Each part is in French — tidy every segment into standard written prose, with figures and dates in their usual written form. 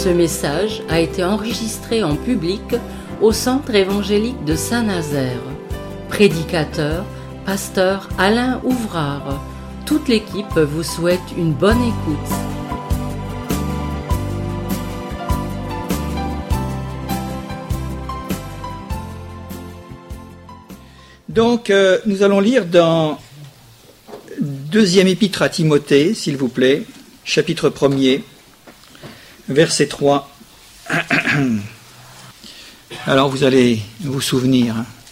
Ce message a été enregistré en public au Centre évangélique de Saint-Nazaire. Prédicateur, pasteur Alain Ouvrard. Toute l'équipe vous souhaite une bonne écoute. Donc, nous allons lire dans deuxième épître à Timothée, s'il vous plaît, chapitre 1er, verset 3. Alors, vous allez vous souvenir,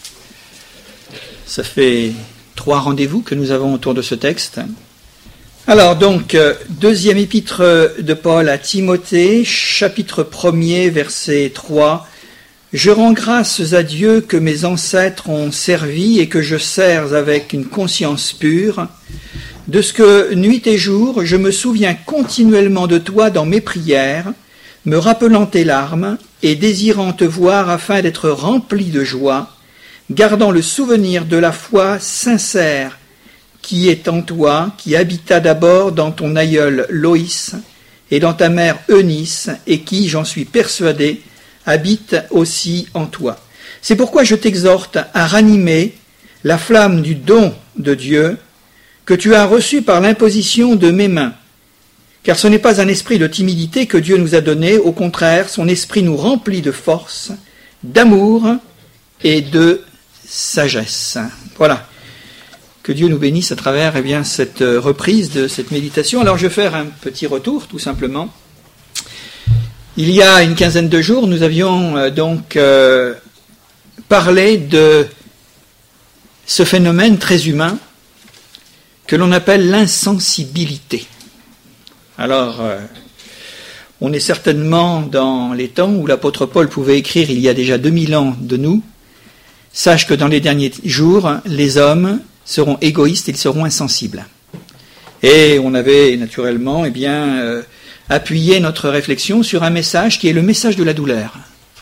ça fait 3 rendez-vous que nous avons autour de ce texte. Alors, donc, deuxième épître de Paul à Timothée, chapitre 1er, verset 3. Je rends grâces à Dieu que mes ancêtres ont servi et que je sers avec une conscience pure, de ce que, nuit et jour, je me souviens continuellement de toi dans mes prières, me rappelant tes larmes et désirant te voir afin d'être rempli de joie, gardant le souvenir de la foi sincère qui est en toi, qui habita d'abord dans ton aïeul Loïs et dans ta mère Eunice, et qui, j'en suis persuadé, habite aussi en toi. C'est pourquoi je t'exhorte à ranimer la flamme du don de Dieu que tu as reçu par l'imposition de mes mains. Car ce n'est pas un esprit de timidité que Dieu nous a donné, au contraire, son esprit nous remplit de force, d'amour et de sagesse. Voilà. Que Dieu nous bénisse à travers cette reprise de cette méditation. Alors je vais faire un petit retour, tout simplement. Il y a une quinzaine de jours, nous avions parlé de ce phénomène très humain que l'on appelle l'insensibilité. Alors, on est certainement dans les temps où l'apôtre Paul pouvait écrire il y a déjà 2000 ans de nous. Sache que dans les derniers jours, les hommes seront égoïstes, ils seront insensibles. Et on avait naturellement, appuyé notre réflexion sur un message qui est le message de la douleur.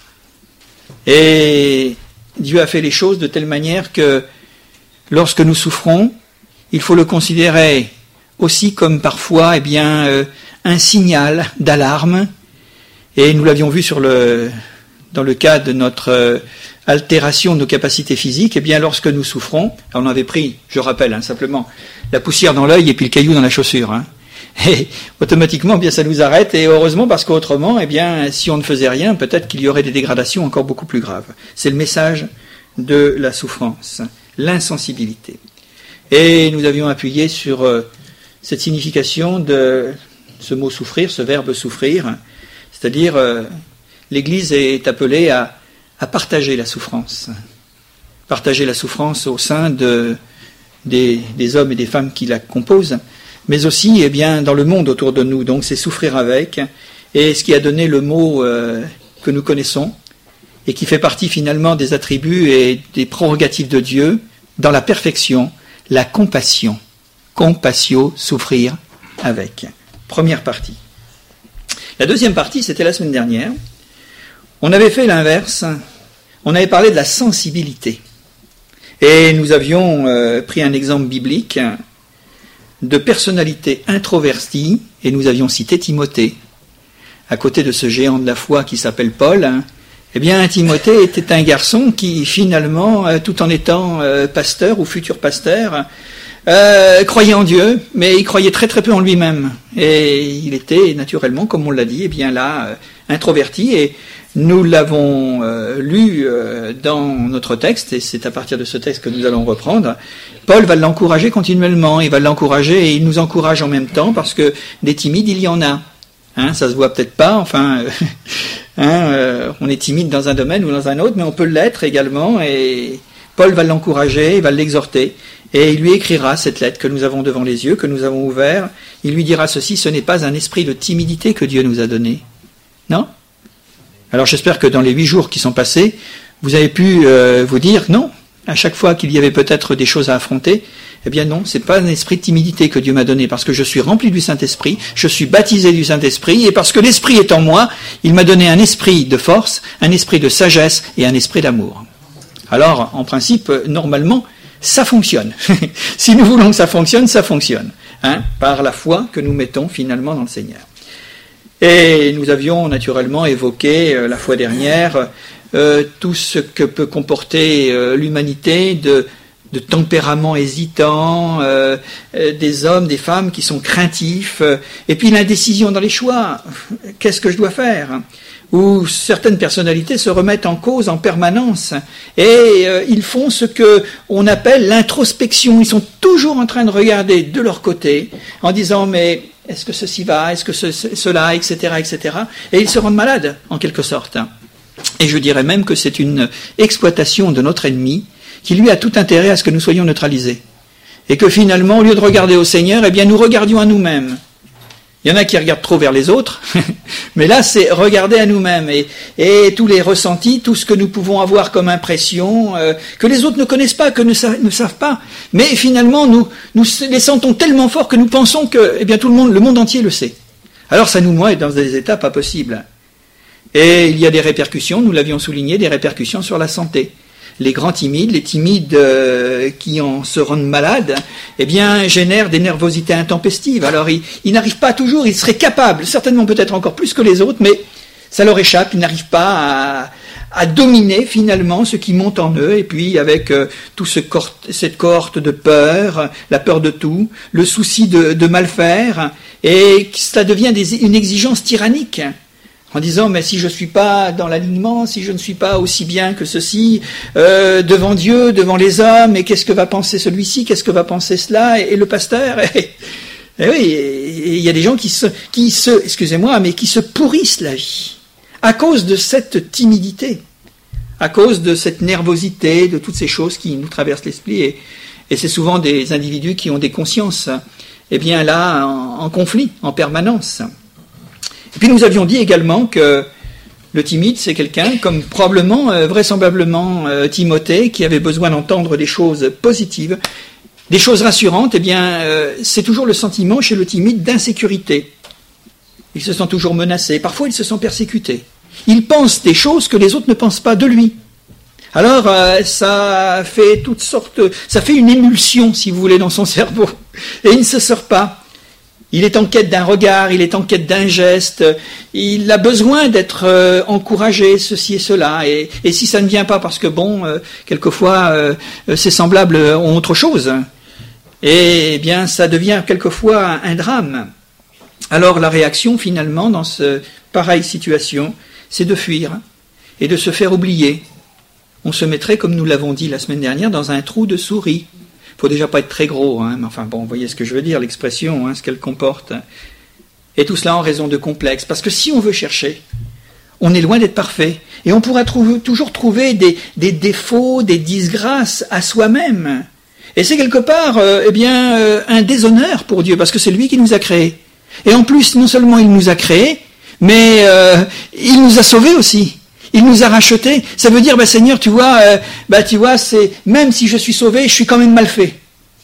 Et Dieu a fait les choses de telle manière que lorsque nous souffrons, il faut le considérer aussi comme parfois un signal d'alarme. Et nous l'avions vu dans le cas de notre altération de nos capacités physiques, lorsque nous souffrons, on avait pris, je rappelle simplement, la poussière dans l'œil et puis le caillou dans la chaussure. Et automatiquement, ça nous arrête, et heureusement, parce qu'autrement, si on ne faisait rien, peut-être qu'il y aurait des dégradations encore beaucoup plus graves. C'est le message de la souffrance, l'insensibilité. Et nous avions appuyé sur cette signification de ce mot souffrir, ce verbe souffrir, c'est-à-dire l'Église est appelée à partager la souffrance au sein des hommes et des femmes qui la composent, mais aussi dans le monde autour de nous. Donc c'est souffrir avec, et ce qui a donné le mot que nous connaissons, et qui fait partie finalement des attributs et des prérogatives de Dieu, dans la perfection, la compassion. Compatio, souffrir avec. Première partie. La deuxième partie, c'était la semaine dernière. On avait fait l'inverse, on avait parlé de la sensibilité. Et nous avions pris un exemple biblique de personnalité introvertie, et nous avions cité Timothée. À côté de ce géant de la foi qui s'appelle Paul, Timothée était un garçon qui finalement, tout en étant pasteur ou futur pasteur, croyait en Dieu, mais il croyait très très peu en lui-même. Et il était naturellement, comme on l'a dit, introverti, et nous l'avons lu dans notre texte, et c'est à partir de ce texte que nous allons reprendre. Paul va l'encourager continuellement, il va l'encourager, et il nous encourage en même temps, parce que des timides, il y en a. Ça se voit peut-être pas, on est timide dans un domaine ou dans un autre, mais on peut l'être également, et Paul va l'encourager, il va l'exhorter, et il lui écrira cette lettre que nous avons devant les yeux, que nous avons ouvert. Il lui dira ceci: ce n'est pas un esprit de timidité que Dieu nous a donné. Non ? Alors j'espère que dans les 8 jours qui sont passés, vous avez pu vous dire non, à chaque fois qu'il y avait peut-être des choses à affronter, non, c'est pas un esprit de timidité que Dieu m'a donné, parce que je suis rempli du Saint-Esprit, je suis baptisé du Saint-Esprit, et parce que l'Esprit est en moi, il m'a donné un esprit de force, un esprit de sagesse et un esprit d'amour. Alors, en principe, normalement, ça fonctionne. Si nous voulons que ça fonctionne, par la foi que nous mettons finalement dans le Seigneur. Et nous avions naturellement évoqué la fois dernière tout ce que peut comporter l'humanité de tempéraments hésitants, des hommes, des femmes qui sont craintifs, et puis l'indécision dans les choix. Qu'est-ce que je dois faire ? Où certaines personnalités se remettent en cause en permanence, et ils font ce que on appelle l'introspection. Ils sont toujours en train de regarder de leur côté, en disant mais est-ce que ceci va, est-ce que cela, etc., etc. Et ils se rendent malades, en quelque sorte. Et je dirais même que c'est une exploitation de notre ennemi, qui lui a tout intérêt à ce que nous soyons neutralisés. Et que finalement, au lieu de regarder au Seigneur, eh bien nous regardions à nous-mêmes. Il y en a qui regardent trop vers les autres, mais là c'est regarder à nous-mêmes. Et tous les ressentis, tout ce que nous pouvons avoir comme impression, que les autres ne connaissent pas, que ne savent pas. Mais finalement, nous les sentons tellement forts que nous pensons que eh bien, tout le monde entier le sait. Alors ça nous met dans des états pas possibles. Et il y a des répercussions, nous l'avions souligné, des répercussions sur la santé. Les grands timides, les timides qui en se rendent malades, eh bien, génèrent des nervosités intempestives. Alors, ils n'arrivent pas toujours, ils seraient capables, certainement peut-être encore plus que les autres, mais ça leur échappe, ils n'arrivent pas à dominer finalement ce qui monte en eux, et puis avec tout cette cohorte de peur, la peur de tout, le souci de mal faire, et cela devient une exigence tyrannique. En disant, mais si je ne suis pas dans l'alignement, si je ne suis pas aussi bien que ceci, devant Dieu, devant les hommes, et qu'est-ce que va penser celui-ci, qu'est-ce que va penser cela, et le pasteur, et oui, il y a des gens qui se pourrissent la vie, à cause de cette timidité, à cause de cette nervosité, de toutes ces choses qui nous traversent l'esprit, et c'est souvent des individus qui ont des consciences, eh bien là, en conflit, en permanence. Et puis nous avions dit également que le timide, c'est quelqu'un comme vraisemblablement Timothée, qui avait besoin d'entendre des choses positives, des choses rassurantes. Eh bien, c'est toujours le sentiment chez le timide d'insécurité. Il se sent toujours menacé. Parfois, il se sent persécuté. Il pense des choses que les autres ne pensent pas de lui. Alors, ça fait une émulsion, si vous voulez, dans son cerveau. Et il ne se sort pas. Il est en quête d'un regard, il est en quête d'un geste, il a besoin d'être encouragé, ceci et cela. Et si ça ne vient pas parce que, quelquefois, ses semblables ont autre chose, eh bien, ça devient quelquefois un drame. Alors, la réaction, finalement, dans cette pareille situation, c'est de fuir et de se faire oublier. On se mettrait, comme nous l'avons dit la semaine dernière, dans un trou de souris. Il ne faut déjà pas être très gros, mais enfin bon, vous voyez ce que je veux dire, l'expression, ce qu'elle comporte. Et tout cela en raison de complexes. Parce que si on veut chercher, on est loin d'être parfait. Et on pourra toujours trouver des défauts, des disgrâces à soi-même. Et c'est quelque part un déshonneur pour Dieu, parce que c'est lui qui nous a créés. Et en plus, non seulement il nous a créés, mais il nous a sauvés aussi. Il nous a rachetés. Ça veut dire, Seigneur, tu vois, c'est même si je suis sauvé, je suis quand même mal fait.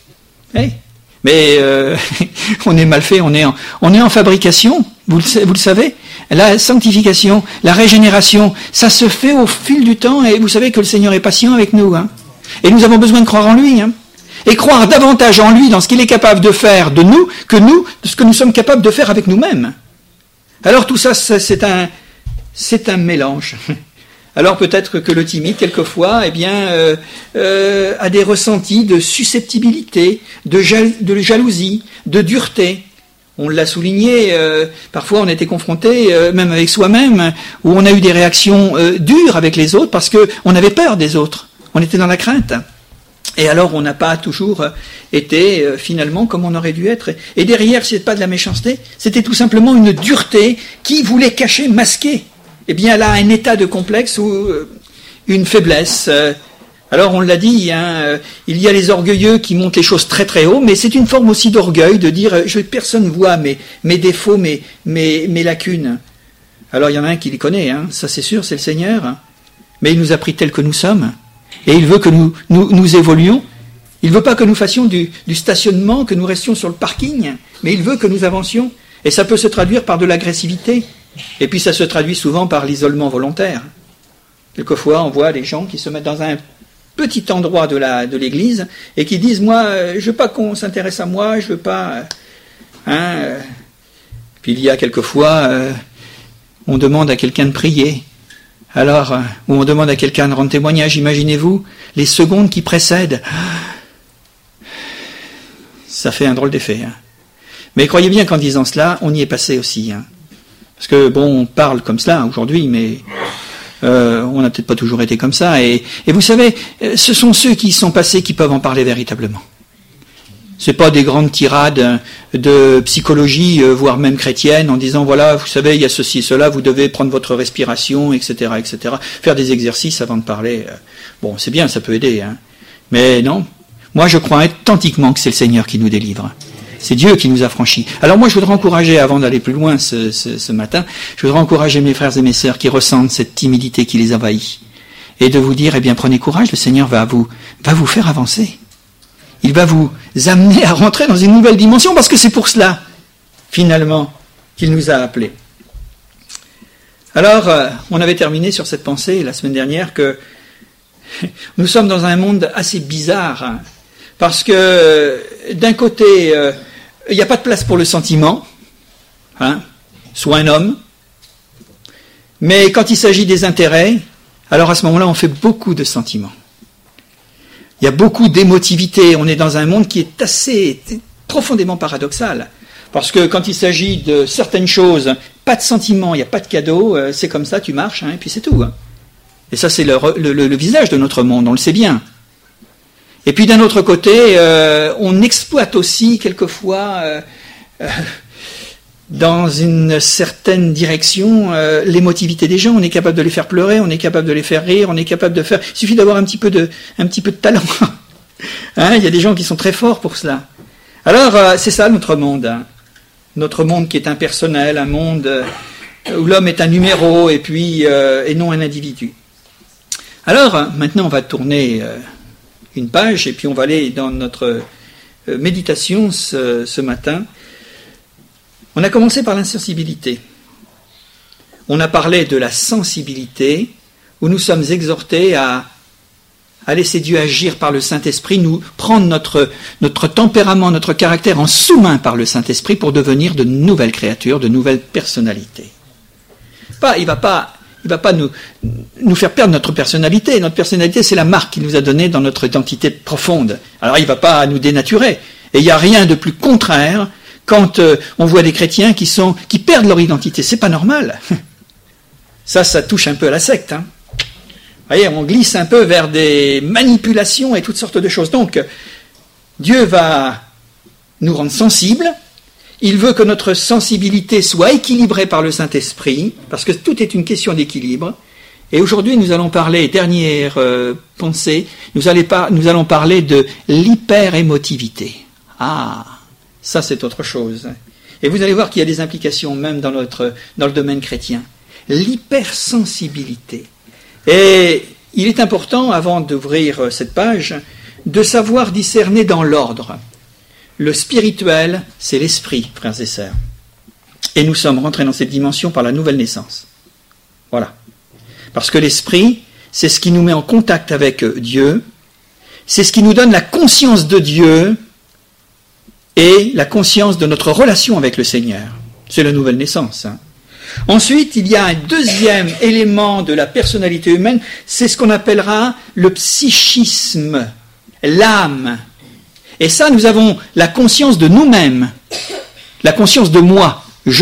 Mais on est mal fait, on est en fabrication. Vous le savez. La sanctification, la régénération, ça se fait au fil du temps. Et vous savez que le Seigneur est patient avec nous. Et nous avons besoin de croire en lui. Et croire davantage en lui dans ce qu'il est capable de faire de nous que nous, de ce que nous sommes capables de faire avec nous-mêmes. Alors tout ça, c'est un mélange. Alors peut-être que le timide, quelquefois, a des ressentis de susceptibilité, de jalousie, de dureté. On l'a souligné, parfois on était confronté, même avec soi-même, où on a eu des réactions dures avec les autres parce qu'on avait peur des autres. On était dans la crainte. Et alors on n'a pas toujours été finalement comme on aurait dû être. Et derrière, ce n'était pas de la méchanceté, c'était tout simplement une dureté qui voulait cacher, masquer. Eh bien là, un état de complexe ou une faiblesse. Alors on l'a dit, il y a les orgueilleux qui montent les choses très très haut, mais c'est une forme aussi d'orgueil de dire personne ne voit mes défauts, mes lacunes. Alors il y en a un qui les connaît, ça c'est sûr, c'est le Seigneur. Mais il nous a pris tels que nous sommes. Et il veut que nous évoluions. Il ne veut pas que nous fassions du stationnement, que nous restions sur le parking, mais il veut que nous avancions. Et ça peut se traduire par de l'agressivité. Et puis ça se traduit souvent par l'isolement volontaire. Quelquefois, on voit des gens qui se mettent dans un petit endroit de l'église et qui disent, moi, je veux pas qu'on s'intéresse à moi, je veux pas... Puis il y a quelquefois on demande à quelqu'un de prier, alors, ou on demande à quelqu'un de rendre témoignage, imaginez-vous, les secondes qui précèdent, ça fait un drôle d'effet. Hein. Mais croyez bien qu'en disant cela, on y est passé aussi. Hein. Parce que, bon, on parle comme cela aujourd'hui, mais on n'a peut-être pas toujours été comme ça. Et vous savez, ce sont ceux qui y sont passés qui peuvent en parler véritablement. C'est pas des grandes tirades de psychologie, voire même chrétienne, en disant, voilà, vous savez, il y a ceci et cela, vous devez prendre votre respiration, etc., etc. Faire des exercices avant de parler. Bon, c'est bien, ça peut aider. Hein. Mais non, moi je crois authentiquement que c'est le Seigneur qui nous délivre. C'est Dieu qui nous a franchis. Alors moi je voudrais encourager, avant d'aller plus loin ce matin, je voudrais encourager mes frères et mes sœurs qui ressentent cette timidité qui les envahit. Et de vous dire, eh bien prenez courage, le Seigneur va vous faire avancer. Il va vous amener à rentrer dans une nouvelle dimension, parce que c'est pour cela, finalement, qu'il nous a appelés. Alors, on avait terminé sur cette pensée la semaine dernière que nous sommes dans un monde assez bizarre, hein, parce que d'un côté, il n'y a pas de place pour le sentiment, hein, soit un homme, mais quand il s'agit des intérêts, alors à ce moment-là, on fait beaucoup de sentiments. Il y a beaucoup d'émotivité. On est dans un monde qui est assez profondément paradoxal. Parce que quand il s'agit de certaines choses, pas de sentiments, il n'y a pas de cadeau, c'est comme ça, tu marches, hein, et puis c'est tout. Hein. Et ça, c'est le visage de notre monde, on le sait bien. Et puis d'un autre côté, on exploite aussi quelquefois, dans une certaine direction, l'émotivité des gens. On est capable de les faire pleurer, on est capable de les faire rire, on est capable de faire... Il suffit d'avoir un petit peu de talent. Hein, il y a des gens qui sont très forts pour cela. Alors, c'est ça notre monde. Hein. Notre monde qui est impersonnel, un monde où l'homme est un numéro et puis et non un individu. Alors, maintenant, on va tourner une page et puis on va aller dans notre méditation ce matin. On a commencé par l'insensibilité. On a parlé de la sensibilité, où nous sommes exhortés à laisser Dieu agir par le Saint-Esprit, nous prendre notre tempérament, notre caractère en sous-main par le Saint-Esprit pour devenir de nouvelles créatures, de nouvelles personnalités. Il ne va pas nous faire perdre notre personnalité. Notre personnalité, c'est la marque qu'il nous a donnée dans notre identité profonde. Alors il ne va pas nous dénaturer. Et il n'y a rien de plus contraire quand on voit des chrétiens qui perdent leur identité. C'est pas normal. Ça touche un peu à la secte. Hein. Vous voyez, on glisse un peu vers des manipulations et toutes sortes de choses. Donc, Dieu va nous rendre sensibles. Il veut que notre sensibilité soit équilibrée par le Saint-Esprit, parce que tout est une question d'équilibre. Et aujourd'hui, nous allons parler, dernière pensée, nous allons parler de l'hyper-émotivité. Ah, ça c'est autre chose. Et vous allez voir qu'il y a des implications même dans le domaine chrétien. L'hypersensibilité. Et il est important, avant d'ouvrir cette page, de savoir discerner dans l'ordre. Le spirituel, c'est l'esprit, frères et sœurs. Et nous sommes rentrés dans cette dimension par la nouvelle naissance. Voilà. Parce que l'esprit, c'est ce qui nous met en contact avec Dieu, c'est ce qui nous donne la conscience de Dieu et la conscience de notre relation avec le Seigneur. C'est la nouvelle naissance. Hein. Ensuite, il y a un deuxième élément de la personnalité humaine, c'est ce qu'on appellera le psychisme, l'âme. Et ça, nous avons la conscience de nous-mêmes, la conscience de moi,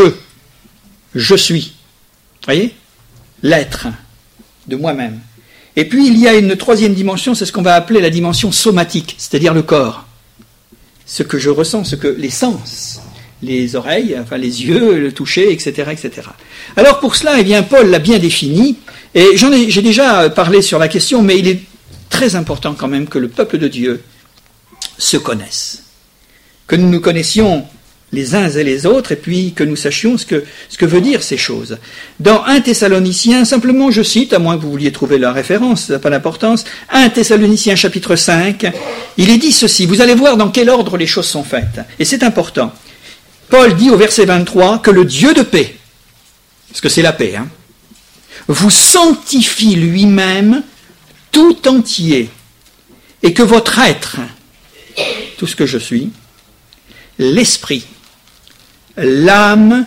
je suis. Vous voyez ? L'être de moi-même. Et puis, il y a une troisième dimension, c'est ce qu'on va appeler la dimension somatique, c'est-à-dire le corps. Ce que je ressens, les sens, les oreilles, enfin les yeux, le toucher, etc., etc. Alors pour cela, eh bien, Paul l'a bien défini, et j'ai déjà parlé sur la question, mais il est très important quand même que le peuple de Dieu se connaisse, que nous nous connaissions les uns et les autres, et puis que nous sachions ce que veut dire ces choses. Dans 1 Thessaloniciens, simplement je cite, à moins que vous vouliez trouver la référence, ça n'a pas d'importance, 1 Thessaloniciens chapitre 5, il est dit ceci, vous allez voir dans quel ordre les choses sont faites, et c'est important. Paul dit au verset 23 que le Dieu de paix, parce que c'est la paix, hein, vous sanctifie lui-même tout entier, et que votre être, tout ce que je suis, l'esprit, l'âme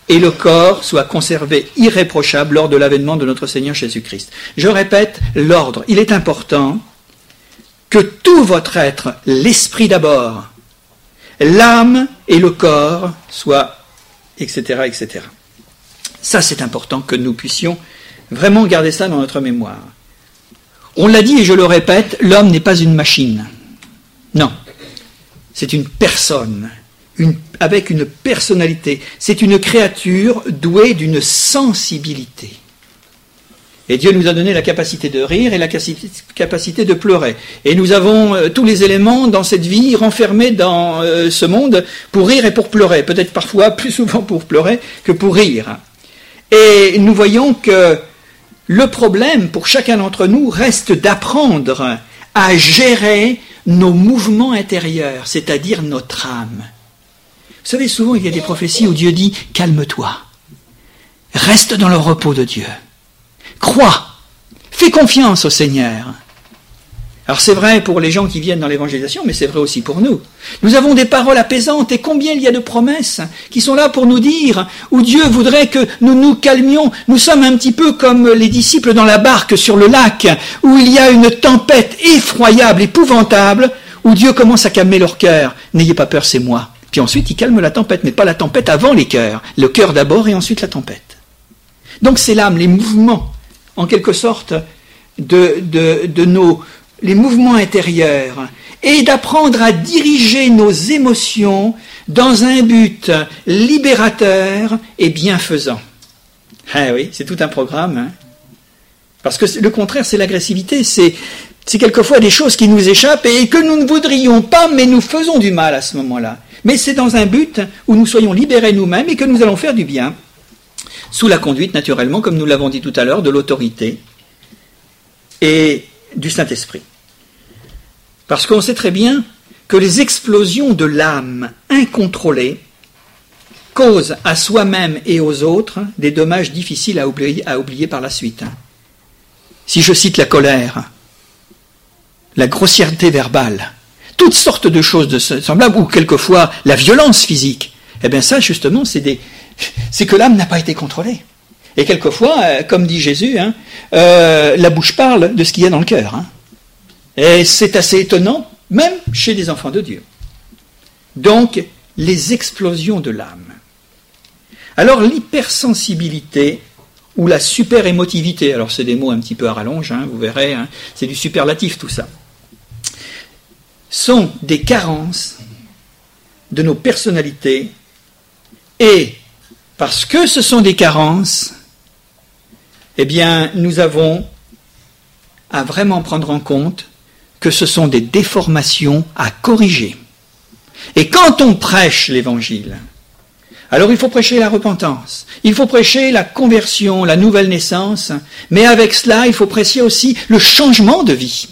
et le corps soit conservé irréprochable lors de l'avènement de notre Seigneur Jésus-Christ. Je répète, l'ordre, il est important que tout votre être, l'esprit d'abord, l'âme et le corps soient, etc., etc. Ça, c'est important que nous puissions vraiment garder ça dans notre mémoire. On l'a dit et je le répète, l'homme n'est pas une machine. Non, c'est une personne. Avec une personnalité. C'est une créature douée d'une sensibilité. Et Dieu nous a donné la capacité de rire et la capacité de pleurer. Et nous avons tous les éléments dans cette vie renfermés dans ce monde pour rire et pour pleurer. Peut-être parfois plus souvent pour pleurer que pour rire. Et nous voyons que le problème pour chacun d'entre nous reste d'apprendre à gérer nos mouvements intérieurs, c'est-à-dire notre âme. Vous savez, souvent, il y a des prophéties où Dieu dit « Calme-toi, reste dans le repos de Dieu, crois, fais confiance au Seigneur. » Alors c'est vrai pour les gens qui viennent dans l'évangélisation, mais c'est vrai aussi pour nous. Nous avons des paroles apaisantes, et combien il y a de promesses qui sont là pour nous dire où Dieu voudrait que nous nous calmions. Nous sommes un petit peu comme les disciples dans la barque sur le lac, où il y a une tempête effroyable, épouvantable, où Dieu commence à calmer leur cœur. « N'ayez pas peur, c'est moi. » Puis ensuite, il calme la tempête, mais pas la tempête avant les cœurs. Le cœur d'abord et ensuite la tempête. Donc c'est l'âme, les mouvements, en quelque sorte, les mouvements intérieurs, et d'apprendre à diriger nos émotions dans un but libérateur et bienfaisant. Ah oui, c'est tout un programme. Hein. Parce que le contraire, c'est l'agressivité, c'est quelquefois des choses qui nous échappent et que nous ne voudrions pas, mais nous faisons du mal à ce moment-là. Mais c'est dans un but où nous soyons libérés nous-mêmes et que nous allons faire du bien, sous la conduite, naturellement, comme nous l'avons dit tout à l'heure, de l'autorité et du Saint-Esprit. Parce qu'on sait très bien que les explosions de l'âme incontrôlées causent à soi-même et aux autres des dommages difficiles à oublier par la suite. Si je cite la colère, la grossièreté verbale, toutes sortes de choses semblables, ou quelquefois la violence physique, eh bien ça justement c'est que l'âme n'a pas été contrôlée. Et quelquefois, comme dit Jésus, la bouche parle de ce qu'il y a dans le cœur. Et c'est assez étonnant, même chez les enfants de Dieu. Donc, les explosions de l'âme. Alors, l'hypersensibilité ou la super-émotivité, alors c'est des mots un petit peu à rallonge, vous verrez, c'est du superlatif tout ça, sont des carences de nos personnalités, et parce que ce sont des carences, eh bien, nous avons à vraiment prendre en compte que ce sont des déformations à corriger. Et quand on prêche l'Évangile, alors il faut prêcher la repentance, il faut prêcher la conversion, la nouvelle naissance, mais avec cela, il faut prêcher aussi le changement de vie.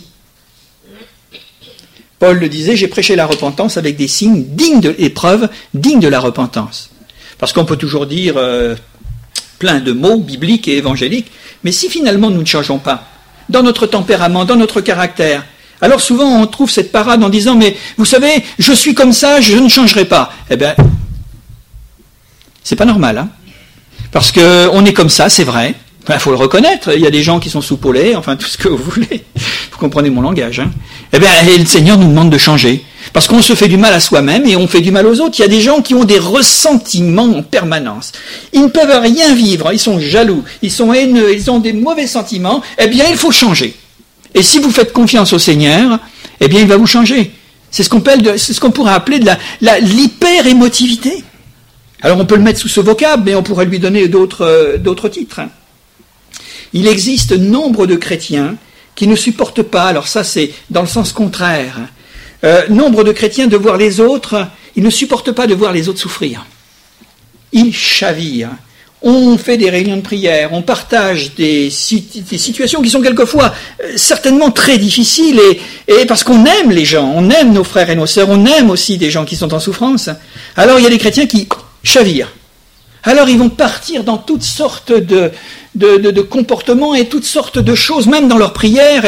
Paul le disait, j'ai prêché la repentance avec des signes dignes de l'épreuve, dignes de la repentance. Parce qu'on peut toujours dire plein de mots bibliques et évangéliques, mais si finalement nous ne changeons pas, dans notre tempérament, dans notre caractère, alors souvent on trouve cette parade en disant, mais vous savez, je suis comme ça, je ne changerai pas. Eh bien, c'est pas normal, parce qu'on est comme ça, c'est vrai. Il faut le reconnaître, il y a des gens qui sont soupolés, enfin tout ce que vous voulez, vous comprenez mon langage. Eh bien, le Seigneur nous demande de changer, parce qu'on se fait du mal à soi-même et on fait du mal aux autres. Il y a des gens qui ont des ressentiments en permanence. Ils ne peuvent rien vivre, ils sont jaloux, ils sont haineux, ils ont des mauvais sentiments. Eh bien, il faut changer. Et si vous faites confiance au Seigneur, eh bien, il va vous changer. C'est ce qu'on pourrait appeler de l'hyper-émotivité. Alors, on peut le mettre sous ce vocable, mais on pourrait lui donner d'autres titres. Il existe nombre de chrétiens qui ne supportent pas, alors ça c'est dans le sens contraire, nombre de chrétiens de voir les autres, ils ne supportent pas de voir les autres souffrir. Ils chavirent. On fait des réunions de prière, on partage des situations qui sont quelquefois certainement très difficiles, et parce qu'on aime les gens, on aime nos frères et nos sœurs, on aime aussi des gens qui sont en souffrance. Alors il y a des chrétiens qui chavirent. Alors ils vont partir dans toutes sortes de comportements et toutes sortes de choses, même dans leur prière.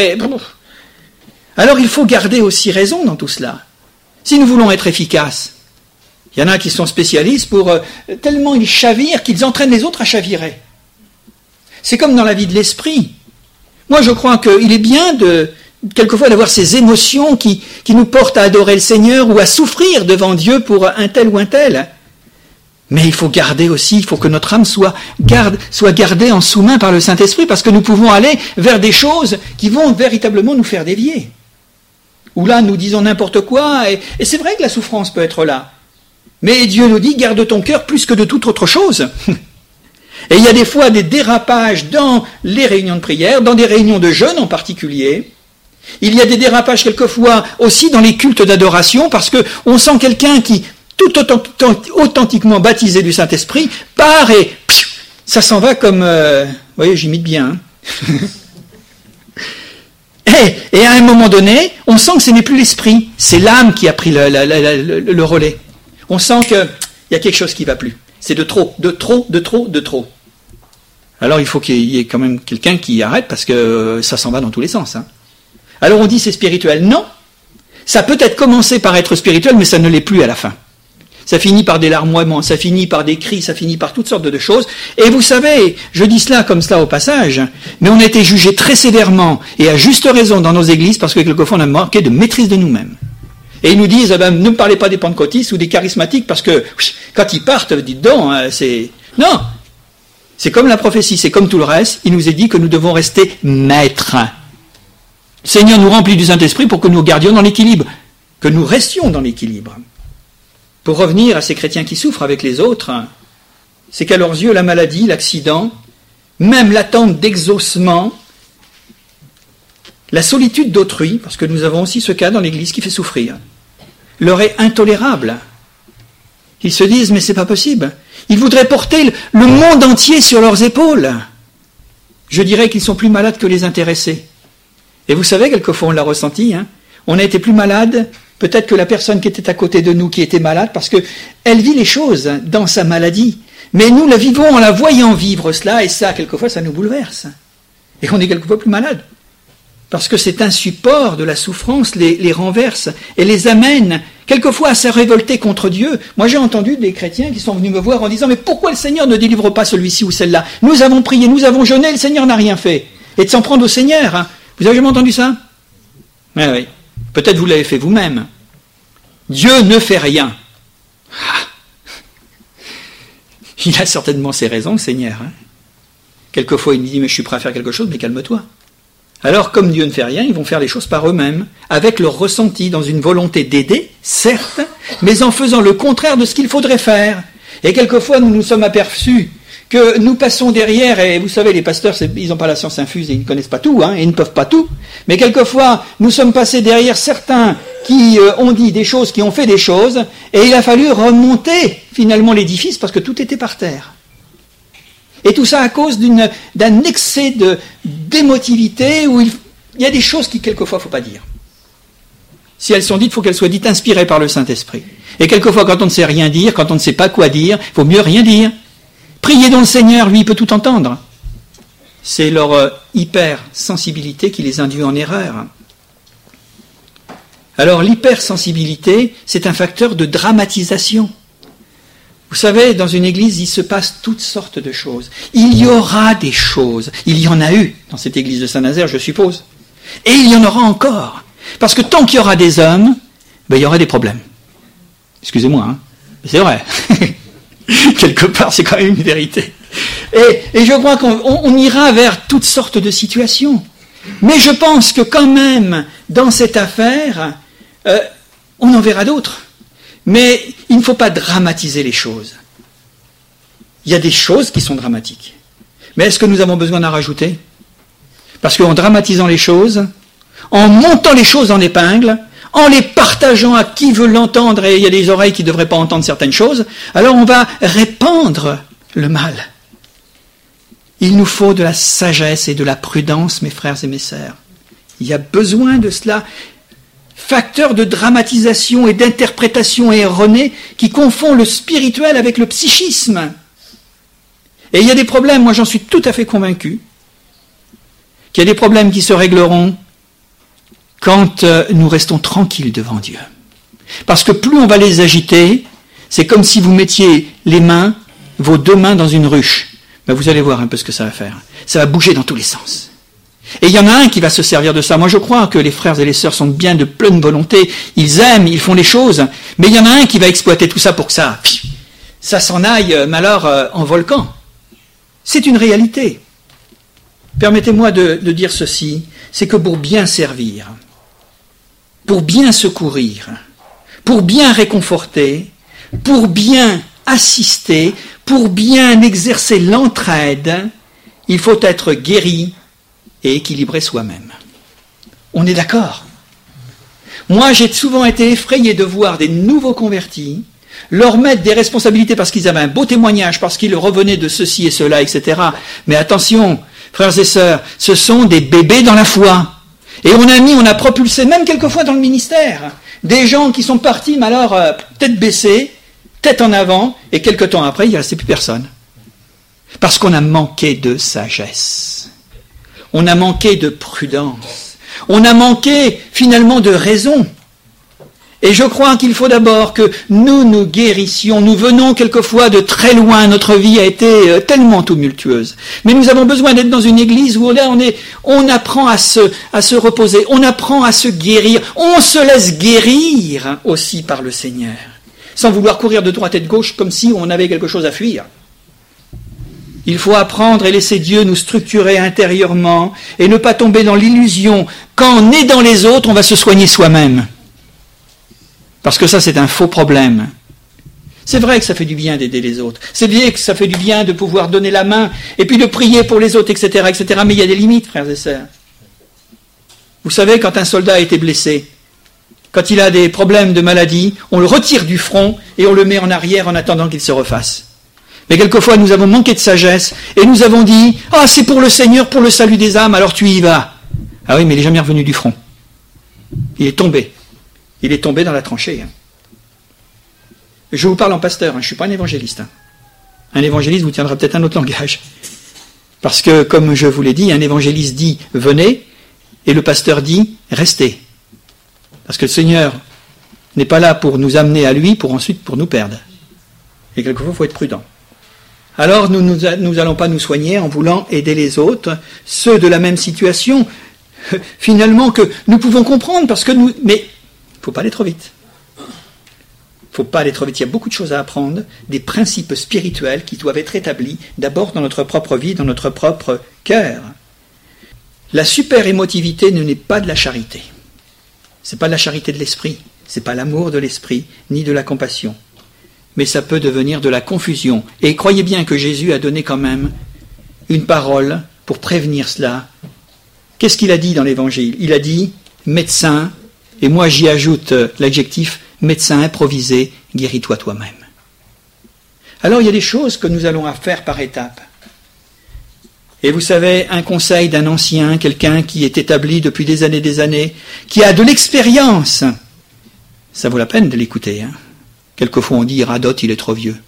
Alors il faut garder aussi raison dans tout cela. Si nous voulons être efficaces, Il y en a qui sont spécialistes pour tellement ils chavirent qu'ils entraînent les autres à chavirer. C'est comme dans la vie de l'esprit. Moi, je crois qu'il est bien quelquefois d'avoir ces émotions qui nous portent à adorer le Seigneur ou à souffrir devant Dieu pour un tel ou un tel. Mais il faut garder aussi, il faut que notre âme soit gardée en sous-main par le Saint-Esprit, parce que nous pouvons aller vers des choses qui vont véritablement nous faire dévier. Ou là, nous disons n'importe quoi, et c'est vrai que la souffrance peut être là. Mais Dieu nous dit, garde ton cœur plus que de toute autre chose. Et il y a des fois des dérapages dans les réunions de prière, dans des réunions de jeûne en particulier. Il y a des dérapages quelquefois aussi dans les cultes d'adoration, parce qu'on sent quelqu'un qui, tout authentiquement baptisé du Saint-Esprit, part et ça s'en va comme... vous voyez, j'imite bien. Et à un moment donné, on sent que ce n'est plus l'esprit, c'est l'âme qui a pris le relais. On sent qu'il y a quelque chose qui ne va plus. C'est de trop. Alors il faut qu'il y ait quand même quelqu'un qui arrête, parce que ça s'en va dans tous les sens. Hein. Alors on dit c'est spirituel. Non, ça peut être commencé par être spirituel, mais ça ne l'est plus à la fin. Ça finit par des larmoiements, ça finit par des cris, ça finit par toutes sortes de choses. Et vous savez, je dis cela comme cela au passage, mais on a été jugés très sévèrement, et à juste raison dans nos églises, parce que quelquefois on a manqué de maîtrise de nous-mêmes. Et ils nous disent, ne me parlez pas des pentecôtistes ou des charismatiques, parce que quand ils partent, dites donc, c'est... Non, c'est comme la prophétie, c'est comme tout le reste, il nous est dit que nous devons rester maîtres. Le Seigneur nous remplit du Saint-Esprit pour que nous gardions dans l'équilibre, que nous restions dans l'équilibre. Pour revenir à ces chrétiens qui souffrent avec les autres, c'est qu'à leurs yeux, la maladie, l'accident, même l'attente d'exaucement, la solitude d'autrui, parce que nous avons aussi ce cas dans l'Église qui fait souffrir, leur est intolérable. Ils se disent, mais c'est pas possible. Ils voudraient porter le monde entier sur leurs épaules. Je dirais qu'ils sont plus malades que les intéressés. Et vous savez, quelquefois on l'a ressenti, hein, on a été plus malade peut-être que la personne qui était à côté de nous, qui était malade, parce qu'elle vit les choses dans sa maladie. Mais nous la vivons en la voyant vivre cela, et ça, quelquefois, ça nous bouleverse. Et on est quelquefois plus malade. Parce que cet insupport de la souffrance les renverse et les amène quelquefois à se révolter contre Dieu. Moi, j'ai entendu des chrétiens qui sont venus me voir en disant « Mais pourquoi le Seigneur ne délivre pas celui-ci ou celle-là? Nous avons prié, nous avons jeûné, le Seigneur n'a rien fait. » Et de s'en prendre au Seigneur. Hein. Vous avez jamais entendu ça? Oui. Peut-être vous l'avez fait vous-même. Dieu ne fait rien. Il a certainement ses raisons, le Seigneur. Hein. Quelquefois, il me dit « Mais je suis prêt à faire quelque chose, mais calme-toi. » Alors, comme Dieu ne fait rien, ils vont faire les choses par eux-mêmes, avec leur ressenti, dans une volonté d'aider, certes, mais en faisant le contraire de ce qu'il faudrait faire. Et quelquefois, nous nous sommes aperçus que nous passons derrière, et vous savez, les pasteurs, ils n'ont pas la science infuse, et ils ne connaissent pas tout, hein, et ils ne peuvent pas tout, mais quelquefois, nous sommes passés derrière certains qui ont dit des choses, qui ont fait des choses, et il a fallu remonter, finalement, l'édifice, parce que tout était par terre. Et tout ça à cause d'un excès d'émotivité où il y a des choses qui, quelquefois, il ne faut pas dire. Si elles sont dites, il faut qu'elles soient dites inspirées par le Saint-Esprit. Et quelquefois, quand on ne sait rien dire, quand on ne sait pas quoi dire, il vaut mieux rien dire. Priez donc le Seigneur, lui, il peut tout entendre. C'est leur hypersensibilité qui les induit en erreur. Alors, l'hypersensibilité, c'est un facteur de dramatisation. Vous savez, dans une église, il se passe toutes sortes de choses. Il y aura des choses. Il y en a eu dans cette église de Saint-Nazaire, je suppose. Et il y en aura encore. Parce que tant qu'il y aura des hommes, il y aura des problèmes. Excusez-moi, hein. C'est vrai. Quelque part, c'est quand même une vérité. Et je crois qu'on ira vers toutes sortes de situations. Mais je pense que quand même, dans cette affaire, on en verra d'autres. Mais il ne faut pas dramatiser les choses. Il y a des choses qui sont dramatiques. Mais est-ce que nous avons besoin d'en rajouter? Parce qu'en dramatisant les choses, en montant les choses en épingle, en les partageant à qui veut l'entendre, et il y a des oreilles qui ne devraient pas entendre certaines choses, alors on va répandre le mal. Il nous faut de la sagesse et de la prudence, mes frères et mes sœurs. Il y a besoin de cela. Facteur de dramatisation et d'interprétation erronée qui confond le spirituel avec le psychisme. Et il y a des problèmes, moi j'en suis tout à fait convaincu, qu'il y a des problèmes qui se régleront quand nous restons tranquilles devant Dieu. Parce que plus on va les agiter, C'est comme si vous mettiez vos deux mains dans une ruche. Ben, vous allez voir un peu ce que ça va faire. Ça va bouger dans tous les sens. Et il y en a un qui va se servir de ça. Moi, je crois que les frères et les sœurs sont bien de pleine volonté. Ils aiment, ils font les choses. Mais il y en a un qui va exploiter tout ça pour que ça s'en aille, mais alors, en volcan. C'est une réalité. Permettez-moi de dire ceci. C'est que pour bien servir, pour bien secourir, pour bien réconforter, pour bien assister, pour bien exercer l'entraide, il faut être guéri et équilibré soi-même. On est d'accord? Moi, j'ai souvent été effrayé de voir des nouveaux convertis leur mettre des responsabilités parce qu'ils avaient un beau témoignage, parce qu'ils revenaient de ceci et cela, etc. Mais attention, frères et sœurs, ce sont des bébés dans la foi. Et on a propulsé, même quelquefois dans le ministère, des gens qui sont partis, mais alors, tête baissée, tête en avant, et quelque temps après, il n'y restait plus personne. Parce qu'on a manqué de sagesse. On a manqué de prudence. On a manqué, finalement, de raison. Et je crois qu'il faut d'abord que nous guérissions. Nous venons quelquefois de très loin. Notre vie a été tellement tumultueuse. Mais nous avons besoin d'être dans une église où là, on apprend à se reposer. On apprend à se guérir. On se laisse guérir aussi par le Seigneur. Sans vouloir courir de droite et de gauche comme si on avait quelque chose à fuir. Il faut apprendre et laisser Dieu nous structurer intérieurement et ne pas tomber dans l'illusion. Quand on est dans les autres, on va se soigner soi-même. Parce que ça, c'est un faux problème. C'est vrai que ça fait du bien d'aider les autres. C'est vrai que ça fait du bien de pouvoir donner la main et puis de prier pour les autres, etc., etc. Mais il y a des limites, frères et sœurs. Vous savez, quand un soldat a été blessé, quand il a des problèmes de maladie, on le retire du front et on le met en arrière en attendant qu'il se refasse. Mais quelquefois, nous avons manqué de sagesse et nous avons dit « Ah, c'est pour le Seigneur, pour le salut des âmes, alors tu y vas. » Ah oui, mais il n'est jamais revenu du front. Il est tombé. Il est tombé dans la tranchée. Je vous parle en pasteur, je ne suis pas un évangéliste. Un évangéliste vous tiendra peut-être un autre langage. Parce que, comme je vous l'ai dit, un évangéliste dit « venez » et le pasteur dit « restez ». Parce que le Seigneur n'est pas là pour nous amener à lui, pour nous perdre. Et quelquefois, il faut être prudent. Alors, nous n'allons pas nous soigner en voulant aider les autres, ceux de la même situation, finalement, que nous pouvons comprendre, parce que mais il ne faut pas aller trop vite. Il ne faut pas aller trop vite. Il y a beaucoup de choses à apprendre, des principes spirituels qui doivent être établis d'abord dans notre propre vie, dans notre propre cœur. La super-émotivité n'est pas de la charité. Ce n'est pas de la charité de l'esprit, ce n'est pas l'amour de l'esprit, ni de la compassion. Mais ça peut devenir de la confusion. Et croyez bien que Jésus a donné quand même une parole pour prévenir cela. Qu'est-ce qu'il a dit dans l'Évangile? Il a dit « médecin », et moi j'y ajoute l'adjectif « médecin improvisé, guéris-toi toi-même ». Alors il y a des choses que nous allons faire par étapes. Et vous savez, un conseil d'un ancien, quelqu'un qui est établi depuis des années, qui a de l'expérience, ça vaut la peine de l'écouter, hein. Quelquefois on dit radote, il est trop vieux.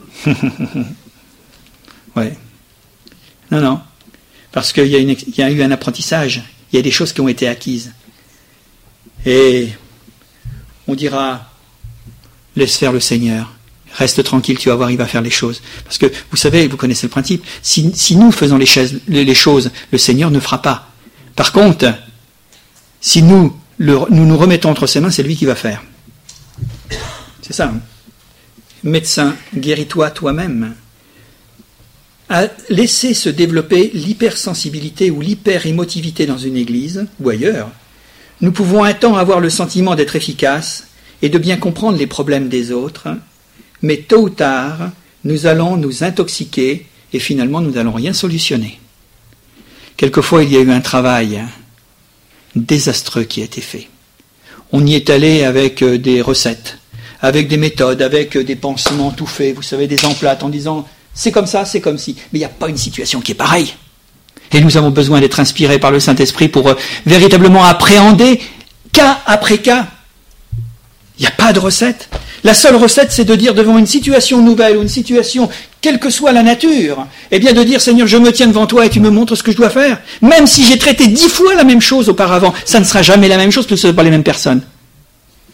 Ouais. Non. Parce qu'il y a eu un apprentissage, il y a des choses qui ont été acquises. Et on dira, laisse faire le Seigneur, reste tranquille, tu vas voir, il va faire les choses. Parce que, vous savez, vous connaissez le principe, si nous faisons les choses, le Seigneur ne fera pas. Par contre, si nous nous remettons entre ses mains, c'est lui qui va faire. C'est ça. Hein. Médecin, guéris-toi toi-même. À laisser se développer l'hypersensibilité ou l'hyperémotivité dans une église ou ailleurs, nous pouvons un temps avoir le sentiment d'être efficaces et de bien comprendre les problèmes des autres, mais tôt ou tard, nous allons nous intoxiquer et finalement nous n'allons rien solutionner. Quelquefois, il y a eu un travail désastreux qui a été fait. On y est allé avec des recettes, avec des méthodes, avec des pansements tout faits, vous savez, des emplâtres, en disant c'est comme ça, c'est comme ci. Mais il n'y a pas une situation qui est pareille. Et nous avons besoin d'être inspirés par le Saint-Esprit pour véritablement appréhender cas après cas. Il n'y a pas de recette. La seule recette, c'est de dire devant une situation nouvelle ou une situation, quelle que soit la nature, eh bien de dire Seigneur, je me tiens devant toi et tu me montres ce que je dois faire. Même si j'ai traité 10 fois la même chose auparavant, ça ne sera jamais la même chose parce que ce ne sont pas les mêmes personnes.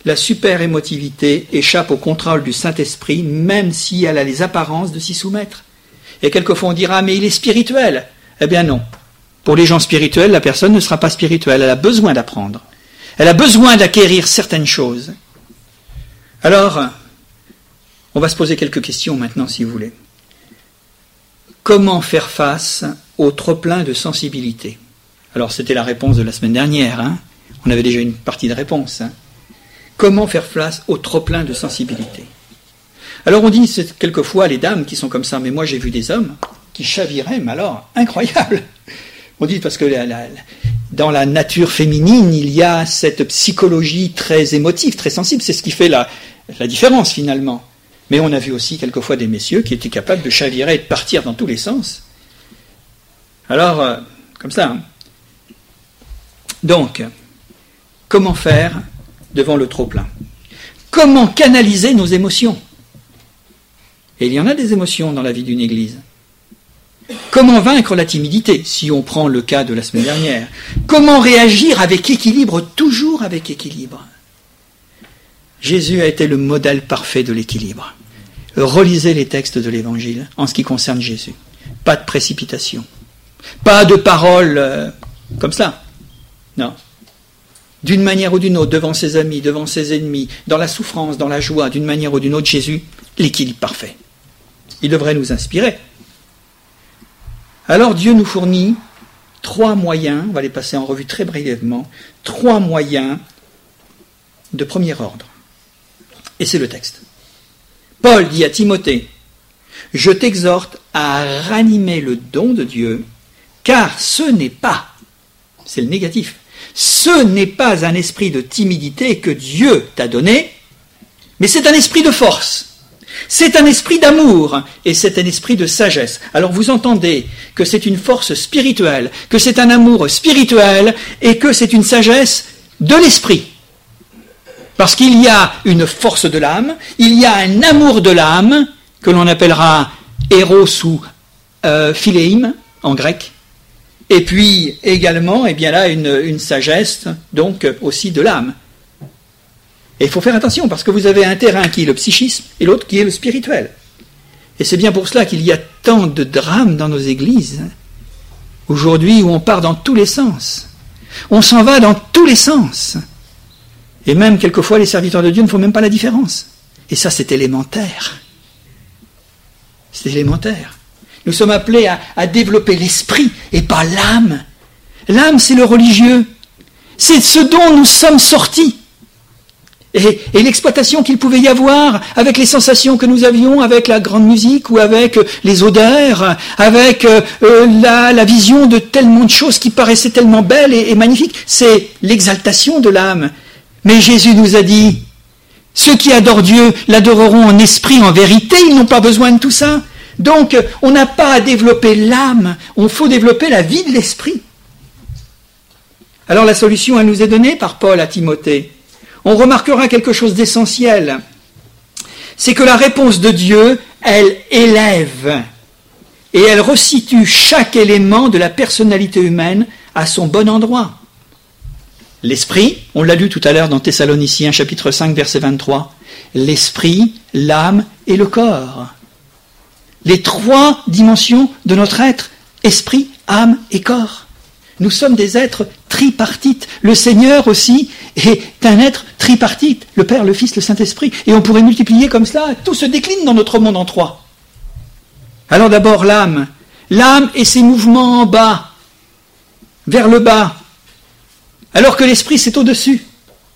la super-émotivité échappe au contrôle du Saint-Esprit, même si elle a les apparences de s'y soumettre. Et quelquefois on dira, mais il est spirituel. Eh bien non. Pour les gens spirituels, la personne ne sera pas spirituelle. Elle a besoin d'apprendre. Elle a besoin d'acquérir certaines choses. Alors, on va se poser quelques questions maintenant, si vous voulez. Comment faire face au trop-plein de sensibilité? Alors, c'était la réponse de la semaine dernière. On avait déjà une partie de réponse. Comment faire face au trop-plein de sensibilité? Alors, on dit quelquefois les dames qui sont comme ça, mais moi j'ai vu des hommes qui chaviraient, mais alors, incroyable. On dit parce que dans la nature féminine, il y a cette psychologie très émotive, très sensible. C'est ce qui fait la différence finalement. Mais on a vu aussi quelquefois des messieurs qui étaient capables de chavirer et de partir dans tous les sens. Alors, comme ça. Donc, comment faire devant le trop-plein? Comment canaliser nos émotions? Et il y en a des émotions dans la vie d'une église. Comment vaincre la timidité, si on prend le cas de la semaine dernière? Comment réagir avec équilibre, toujours avec équilibre? Jésus a été le modèle parfait de l'équilibre. Relisez les textes de l'Évangile en ce qui concerne Jésus. Pas de précipitation. Pas de paroles comme ça. Non. D'une manière ou d'une autre, devant ses amis, devant ses ennemis, dans la souffrance, dans la joie, d'une manière ou d'une autre, Jésus, l'équilibre parfait. Il devrait nous inspirer. Alors Dieu nous fournit 3 moyens, on va les passer en revue très brièvement, 3 moyens de premier ordre. Et c'est le texte. Paul dit à Timothée, « Je t'exhorte à ranimer le don de Dieu, car ce n'est pas, c'est le négatif, ce n'est pas un esprit de timidité que Dieu t'a donné, mais c'est un esprit de force. C'est un esprit d'amour et c'est un esprit de sagesse. » Alors vous entendez que c'est une force spirituelle, que c'est un amour spirituel et que c'est une sagesse de l'esprit. Parce qu'il y a une force de l'âme, il y a un amour de l'âme, que l'on appellera éros ou philéim en grec, et puis également, eh bien là, une sagesse, donc aussi de l'âme. Et il faut faire attention, parce que vous avez un terrain qui est le psychisme et l'autre qui est le spirituel. Et c'est bien pour cela qu'il y a tant de drames dans nos églises, aujourd'hui, où on part dans tous les sens. On s'en va dans tous les sens. Et même, quelquefois, les serviteurs de Dieu ne font même pas la différence. Et ça, c'est élémentaire. C'est élémentaire. Nous sommes appelés à développer l'esprit et pas l'âme. L'âme, c'est le religieux. C'est ce dont nous sommes sortis. Et l'exploitation qu'il pouvait y avoir avec les sensations que nous avions, avec la grande musique ou avec les odeurs, avec la vision de tellement de choses qui paraissaient tellement belles et magnifiques, c'est l'exaltation de l'âme. Mais Jésus nous a dit, ceux qui adorent Dieu l'adoreront en esprit, en vérité, ils n'ont pas besoin de tout ça. Donc, on n'a pas à développer l'âme, il faut développer la vie de l'esprit. Alors la solution, elle nous est donnée par Paul à Timothée. On remarquera quelque chose d'essentiel, c'est que la réponse de Dieu, elle élève et elle resitue chaque élément de la personnalité humaine à son bon endroit. L'esprit, on l'a lu tout à l'heure dans Thessaloniciens chapitre 5 verset 23, l'esprit, l'âme et le corps. Les 3 dimensions de notre être, esprit, âme et corps. Nous sommes des êtres tripartites. Le Seigneur aussi est un être tripartite, le Père, le Fils, le Saint-Esprit. Et on pourrait multiplier comme cela, tout se décline dans notre monde en 3. Alors d'abord l'âme. L'âme et ses mouvements en bas, vers le bas, alors que l'esprit c'est au-dessus.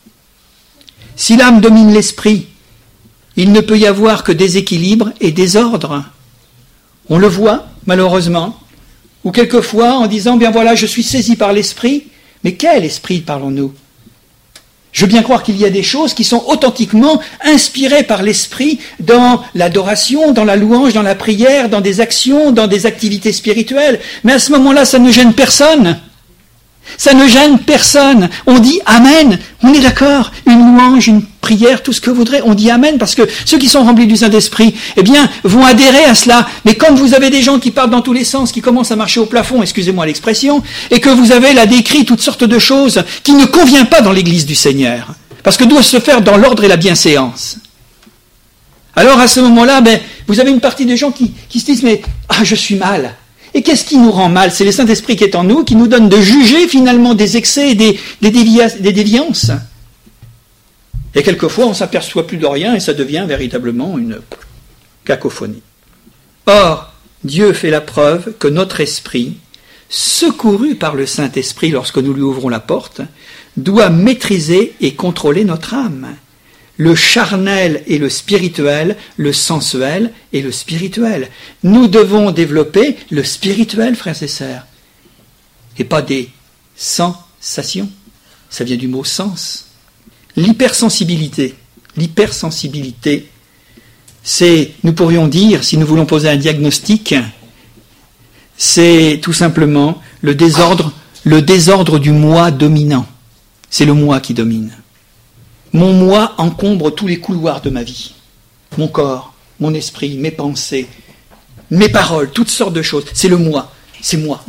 Si l'âme domine l'esprit, il ne peut y avoir que déséquilibre et désordre. On le voit, malheureusement, ou quelquefois en disant, bien voilà, je suis saisi par l'esprit, mais quel esprit parlons-nous? Je veux bien croire qu'il y a des choses qui sont authentiquement inspirées par l'esprit dans l'adoration, dans la louange, dans la prière, dans des actions, dans des activités spirituelles, mais à ce moment-là, ça ne gêne personne. Ça ne gêne personne. On dit Amen. On est d'accord. Une louange, une prière, tout ce que vous voudrez. On dit Amen parce que ceux qui sont remplis du Saint-Esprit, eh bien, vont adhérer à cela. Mais quand vous avez des gens qui partent dans tous les sens, qui commencent à marcher au plafond, excusez-moi l'expression, et que vous avez là décrit toutes sortes de choses qui ne conviennent pas dans l'Église du Seigneur, Parce que doit se faire dans l'ordre et la bienséance. Alors à ce moment-là, vous avez une partie des gens qui se disent, mais je suis mal. Et qu'est-ce qui nous rend mal? C'est le Saint-Esprit qui est en nous, qui nous donne de juger finalement des excès et des déviances. Et quelquefois, on ne s'aperçoit plus de rien et ça devient véritablement une cacophonie. Or, Dieu fait la preuve que notre esprit, secouru par le Saint-Esprit lorsque nous lui ouvrons la porte, doit maîtriser et contrôler notre âme. Le charnel et le spirituel, le sensuel et le spirituel. Nous devons développer le spirituel, frères et sœurs, et pas des sensations. Ça vient du mot sens. L'hypersensibilité, c'est, nous pourrions dire, si nous voulons poser un diagnostic, c'est tout simplement le désordre du moi dominant. C'est le moi qui domine. Mon moi encombre tous les couloirs de ma vie. Mon corps, mon esprit, mes pensées, mes paroles, toutes sortes de choses. C'est le moi. C'est moi.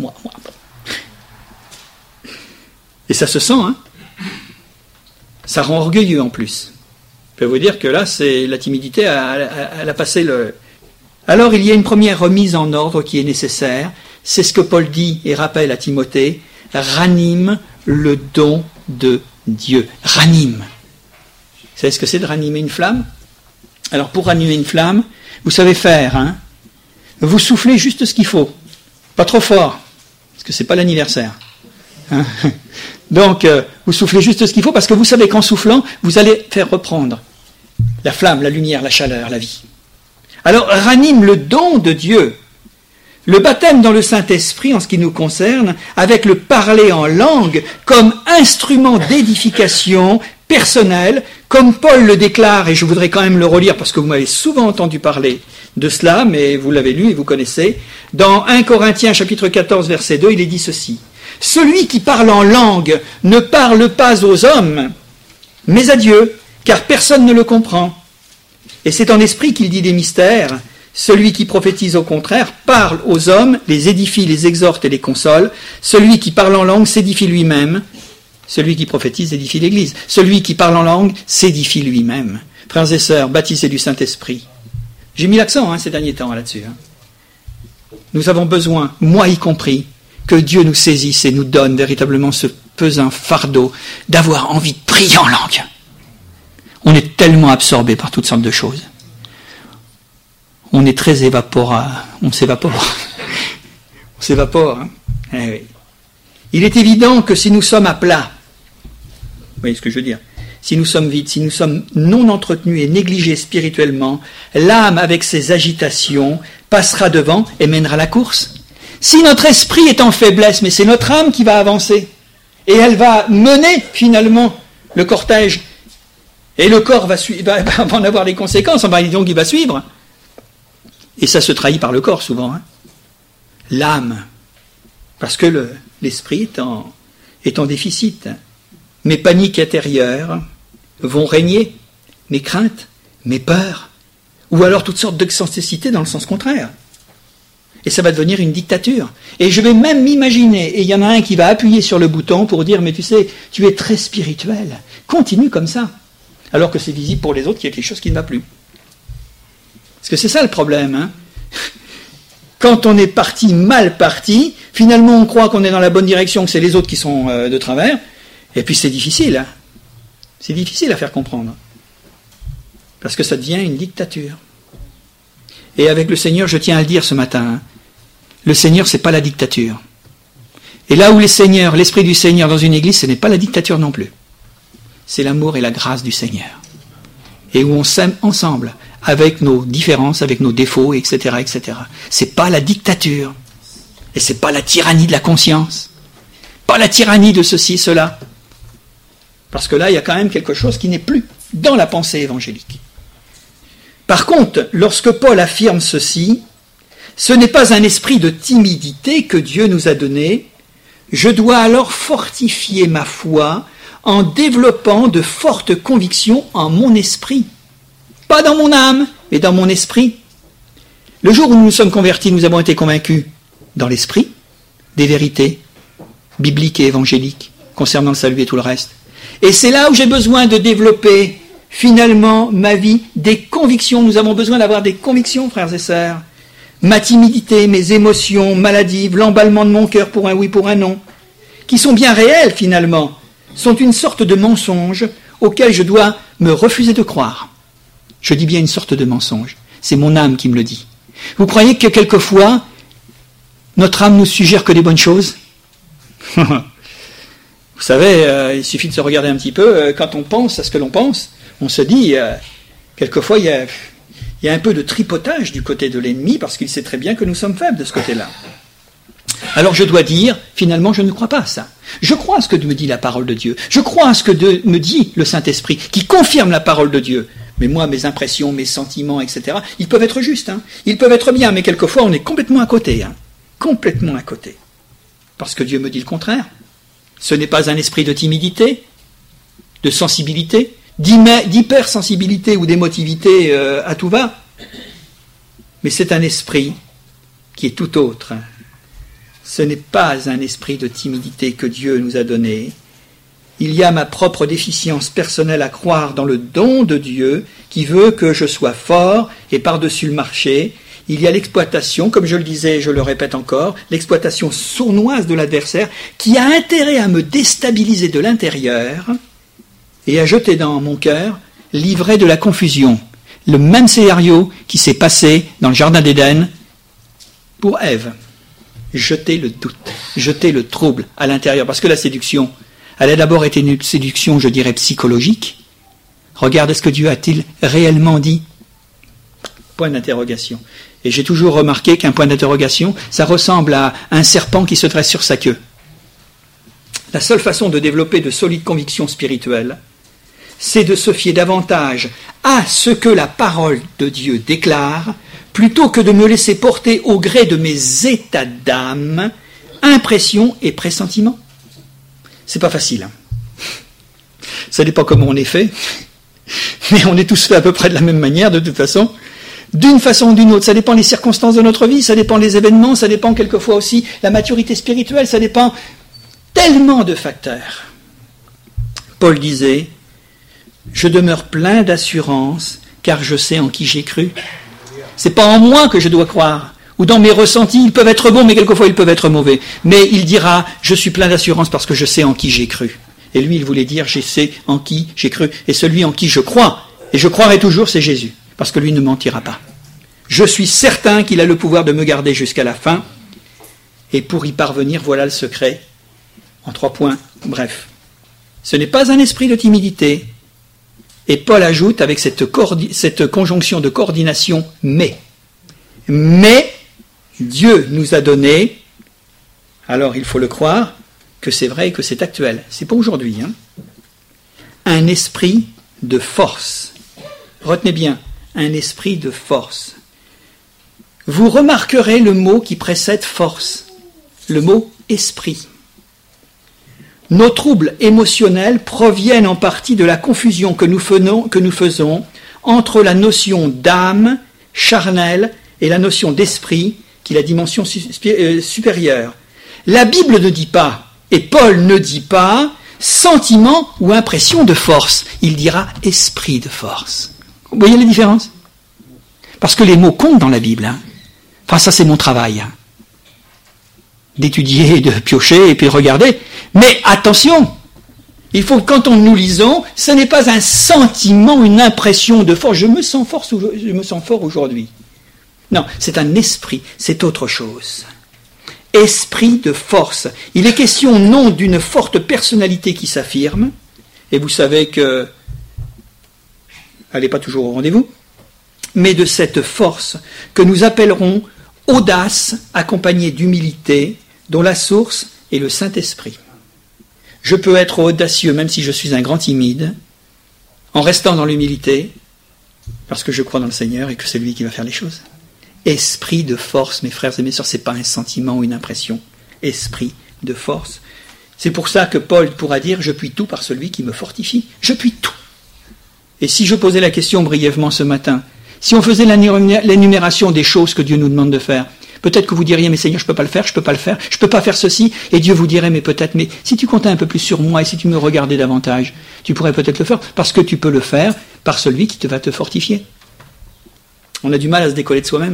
Et ça se sent, hein? Ça rend orgueilleux en plus. Je peux vous dire que là, c'est la timidité, elle a passé le... Alors, il y a une première remise en ordre qui est nécessaire. C'est ce que Paul dit et rappelle à Timothée. Ranime le don de Dieu. Ranime. Vous savez ce que c'est de ranimer une flamme? Alors, pour ranimer une flamme, vous savez faire, hein? Vous soufflez juste ce qu'il faut. Pas trop fort, parce que c'est pas l'anniversaire. Hein? Donc, vous soufflez juste ce qu'il faut, parce que vous savez qu'en soufflant, vous allez faire reprendre la flamme, la lumière, la chaleur, la vie. Alors, ranime le don de Dieu. Le baptême dans le Saint-Esprit, en ce qui nous concerne, avec le parler en langue, comme instrument d'édification personnelle, comme Paul le déclare, et je voudrais quand même le relire, parce que vous m'avez souvent entendu parler de cela, mais vous l'avez lu et vous connaissez. Dans 1 Corinthiens, chapitre 14, verset 2, il est dit ceci. « Celui qui parle en langue ne parle pas aux hommes, mais à Dieu, car personne ne le comprend. Et c'est en esprit qu'il dit des mystères. Celui qui prophétise au contraire parle aux hommes, les édifie, les exhorte et les console. Celui qui parle en langue s'édifie lui-même. Celui qui prophétise édifie l'Église. Celui qui parle en langue s'édifie lui-même. » Frères et sœurs, baptisés du Saint-Esprit. J'ai mis l'accent ces derniers temps là-dessus. Nous avons besoin, moi y compris, que Dieu nous saisisse et nous donne véritablement ce pesant fardeau d'avoir envie de prier en langue. On est tellement absorbé par toutes sortes de choses. On est très on s'évapore. On s'évapore. Oui. Il est évident que si nous sommes à plat, vous voyez ce que je veux dire, si nous sommes vides, si nous sommes non entretenus et négligés spirituellement, l'âme avec ses agitations passera devant et mènera la course. Si notre esprit est en faiblesse, mais c'est notre âme qui va avancer, et elle va mener finalement le cortège, et le corps va en avoir les conséquences, donc il va suivre. Et ça se trahit par le corps souvent. L'âme, parce que l'esprit est en déficit. Mes paniques intérieures vont régner, mes craintes, mes peurs, ou alors toutes sortes d'excentricités dans le sens contraire. Et ça va devenir une dictature. Et je vais même m'imaginer, et il y en a un qui va appuyer sur le bouton pour dire, mais tu sais, tu es très spirituel, continue comme ça. Alors que c'est visible pour les autres qu'il y a quelque chose qui ne va plus. Parce que c'est ça le problème. Quand on est mal parti, finalement on croit qu'on est dans la bonne direction, que c'est les autres qui sont de travers, et puis c'est difficile. C'est difficile à faire comprendre. Parce que ça devient une dictature. Et avec le Seigneur, je tiens à le dire ce matin, le Seigneur, c'est pas la dictature. Et là où l'Esprit du Seigneur dans une église, ce n'est pas la dictature non plus. C'est l'amour et la grâce du Seigneur. Et où on s'aime ensemble, avec nos différences, avec nos défauts, etc., etc. C'est pas la dictature. Et c'est pas la tyrannie de la conscience. Pas la tyrannie de ceci, cela. Parce que là, il y a quand même quelque chose qui n'est plus dans la pensée évangélique. Par contre, lorsque Paul affirme ceci, ce n'est pas un esprit de timidité que Dieu nous a donné. Je dois alors fortifier ma foi en développant de fortes convictions en mon esprit. Pas dans mon âme, mais dans mon esprit. Le jour où nous nous sommes convertis, nous avons été convaincus dans l'esprit des vérités bibliques et évangéliques concernant le salut et tout le reste. Et c'est là où j'ai besoin de développer finalement ma vie, des convictions. Nous avons besoin d'avoir des convictions, frères et sœurs. Ma timidité, mes émotions maladives, l'emballement de mon cœur pour un oui, pour un non, qui sont bien réels finalement, sont une sorte de mensonge auquel je dois me refuser de croire. Je dis bien une sorte de mensonge. C'est mon âme qui me le dit. Vous croyez que quelquefois, notre âme nous suggère que des bonnes choses? Vous savez, il suffit de se regarder un petit peu. Quand on pense à ce que l'on pense, on se dit, quelquefois, il y a un peu de tripotage du côté de l'ennemi, parce qu'il sait très bien que nous sommes faibles de ce côté-là. Alors je dois dire, finalement, je ne crois pas à ça. Je crois à ce que me dit la parole de Dieu. Je crois à ce que me dit le Saint-Esprit, qui confirme la parole de Dieu. Mais moi, mes impressions, mes sentiments, etc., ils peuvent être justes, hein. Ils peuvent être bien, mais quelquefois, on est complètement à côté, hein. Complètement à côté. Parce que Dieu me dit le contraire. Ce n'est pas un esprit de timidité, de sensibilité, d'hypersensibilité ou d'émotivité à tout va, mais c'est un esprit qui est tout autre. Ce n'est pas un esprit de timidité que Dieu nous a donné. Il y a ma propre déficience personnelle à croire dans le don de Dieu qui veut que je sois fort et par-dessus le marché. Il y a l'exploitation, comme je le disais et je le répète encore, l'exploitation sournoise de l'adversaire qui a intérêt à me déstabiliser de l'intérieur et à jeter dans mon cœur l'ivraie de la confusion. Le même scénario qui s'est passé dans le jardin d'Éden pour Ève. Jeter le doute, jeter le trouble à l'intérieur. Parce que la séduction, elle a d'abord été une séduction, je dirais, psychologique. Regarde, est-ce que Dieu a-t-il réellement dit? Point d'interrogation. Et j'ai toujours remarqué qu'un point d'interrogation, ça ressemble à un serpent qui se dresse sur sa queue. La seule façon de développer de solides convictions spirituelles, c'est de se fier davantage à ce que la parole de Dieu déclare, plutôt que de me laisser porter au gré de mes états d'âme, impressions et pressentiments. C'est pas facile. Hein. Ça dépend comment on est fait, mais on est tous faits à peu près de la même manière, de toute façon. D'une façon ou d'une autre, ça dépend des circonstances de notre vie, ça dépend des événements, ça dépend quelquefois aussi la maturité spirituelle, ça dépend tellement de facteurs. Paul disait, « Je demeure plein d'assurance, car je sais en qui j'ai cru. » C'est pas en moi que je dois croire, ou dans mes ressentis, ils peuvent être bons, mais quelquefois ils peuvent être mauvais. Mais il dira, je suis plein d'assurance parce que je sais en qui j'ai cru. Et lui, il voulait dire, je sais en qui j'ai cru. Et celui en qui je crois, et je croirai toujours, c'est Jésus, parce que lui ne mentira pas. Je suis certain qu'il a le pouvoir de me garder jusqu'à la fin, et pour y parvenir, voilà le secret, en 3 points, bref. Ce n'est pas un esprit de timidité, et Paul ajoute avec cette conjonction de coordination « mais ». Mais Dieu nous a donné, alors il faut le croire, que c'est vrai et que c'est actuel. C'est pas aujourd'hui. Hein. Un esprit de force. Retenez bien, un esprit de force. Vous remarquerez le mot qui précède force, le mot esprit. Nos troubles émotionnels proviennent en partie de la confusion que nous faisons entre la notion d'âme charnelle et la notion d'esprit, qui est la dimension supérieure. La Bible ne dit pas, et Paul ne dit pas, sentiment ou impression de force. Il dira esprit de force. Vous voyez la différence? Parce que les mots comptent dans la Bible. Hein. Enfin, ça c'est mon travail. Hein. D'étudier, de piocher et puis de regarder. Mais attention, il faut que quand nous lisons, ce n'est pas un sentiment, une impression de force. Je me sens fort aujourd'hui. Non, c'est un esprit, c'est autre chose. Esprit de force. Il est question non d'une forte personnalité qui s'affirme, et vous savez que elle n'est pas toujours au rendez-vous, mais de cette force que nous appellerons audace accompagnée d'humilité, dont la source est le Saint-Esprit. Je peux être audacieux même si je suis un grand timide, en restant dans l'humilité, parce que je crois dans le Seigneur et que c'est lui qui va faire les choses. Esprit de force, mes frères et mes sœurs, ce n'est pas un sentiment ou une impression. Esprit de force. C'est pour ça que Paul pourra dire « Je puis tout par celui qui me fortifie ». Je puis tout. Et si je posais la question brièvement ce matin, si on faisait l'énumération des choses que Dieu nous demande de faire, Peut-être que vous diriez, mais Seigneur, je peux pas le faire, je peux pas faire ceci. Et Dieu vous dirait, mais peut-être, mais si tu comptais un peu plus sur moi et si tu me regardais davantage, tu pourrais peut-être le faire, parce que tu peux le faire par celui qui va te fortifier. On a du mal à se décoller de soi-même.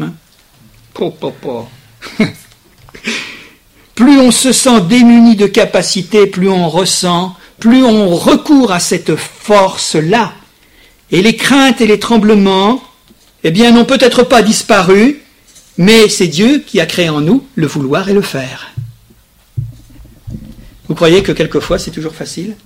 Hein. Plus on se sent démuni de capacité, plus on recourt à cette force-là. Et les craintes et les tremblements, eh bien, n'ont peut-être pas disparu, mais c'est Dieu qui a créé en nous le vouloir et le faire. Vous croyez que quelquefois c'est toujours facile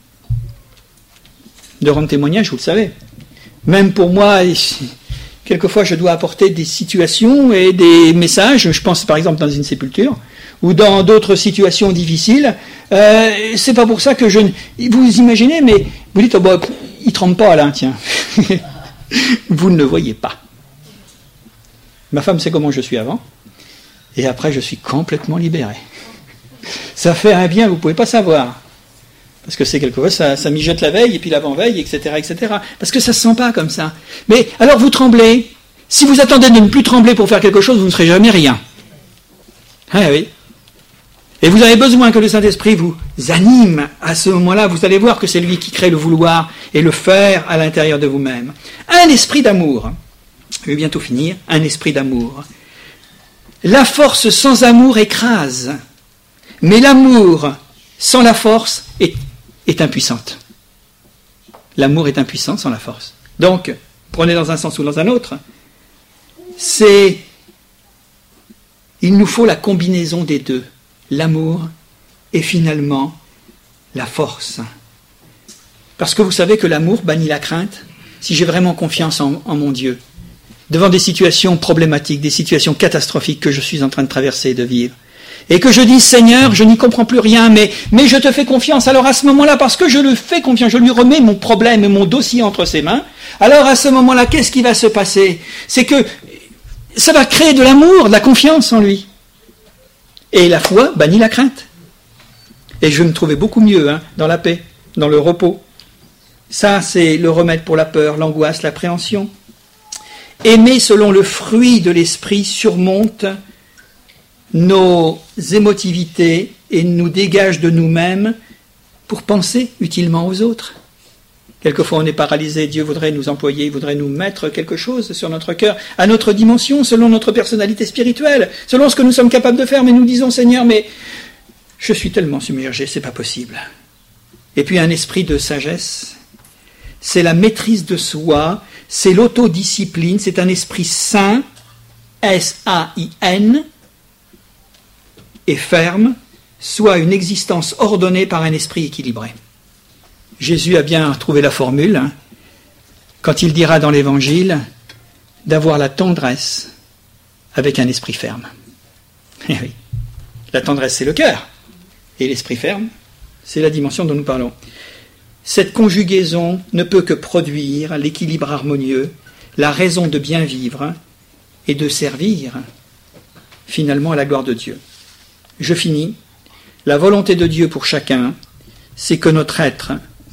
de rendre témoignage, vous le savez. Même pour moi, quelquefois je dois apporter des situations et des messages, je pense par exemple dans une sépulture, ou dans d'autres situations difficiles, c'est pas pour ça que vous imaginez, mais vous dites, oh bah, il tremble pas là, tiens. Vous ne le voyez pas. Ma femme sait comment je suis avant, et après je suis complètement libéré. Ça fait un bien, vous ne pouvez pas savoir. Parce que c'est quelquefois, ça mijote la veille, et puis l'avant-veille, etc., etc. Parce que ça ne se sent pas comme ça. Mais alors vous tremblez. Si vous attendez de ne plus trembler pour faire quelque chose, vous ne serez jamais rien. Ah oui. Et vous avez besoin que le Saint-Esprit vous anime à ce moment-là. Vous allez voir que c'est lui qui crée le vouloir et le faire à l'intérieur de vous-même. Un esprit d'amour. Je vais bientôt finir. Un esprit d'amour. La force sans amour écrase. Mais l'amour sans la force est impuissante. L'amour est impuissant sans la force. Donc, prenez dans un sens ou dans un autre, il nous faut la combinaison des deux. L'amour et finalement la force. Parce que vous savez que l'amour bannit la crainte. Si j'ai vraiment confiance en mon Dieu, devant des situations problématiques, des situations catastrophiques que je suis en train de traverser et de vivre, et que je dis, Seigneur, je n'y comprends plus rien, mais je te fais confiance. Alors à ce moment-là, parce que je lui fais confiance, je lui remets mon problème et mon dossier entre ses mains, alors à ce moment-là, qu'est-ce qui va se passer? C'est que ça va créer de l'amour, de la confiance en lui. Et la foi bannit la crainte. Et je vais me trouver beaucoup mieux dans la paix, dans le repos. Ça, c'est le remède pour la peur, l'angoisse, l'appréhension. Aimer selon le fruit de l'esprit surmonte nos émotivités et nous dégage de nous-mêmes pour penser utilement aux autres. Quelquefois on est paralysé, Dieu voudrait nous employer, il voudrait nous mettre quelque chose sur notre cœur, à notre dimension, selon notre personnalité spirituelle, selon ce que nous sommes capables de faire, mais nous disons, Seigneur, mais je suis tellement submergé, c'est pas possible. Et puis un esprit de sagesse, c'est la maîtrise de soi, c'est l'autodiscipline, c'est un esprit sain, S-A-I-N, et ferme, soit une existence ordonnée par un esprit équilibré. Jésus a bien trouvé la formule, quand il dira dans l'Évangile d'avoir la tendresse avec un esprit ferme. Eh oui, la tendresse c'est le cœur, et l'esprit ferme, c'est la dimension dont nous parlons. Cette conjugaison ne peut que produire l'équilibre harmonieux, la raison de bien vivre et de servir finalement à la gloire de Dieu. Je finis. La volonté de Dieu pour chacun, c'est que notre être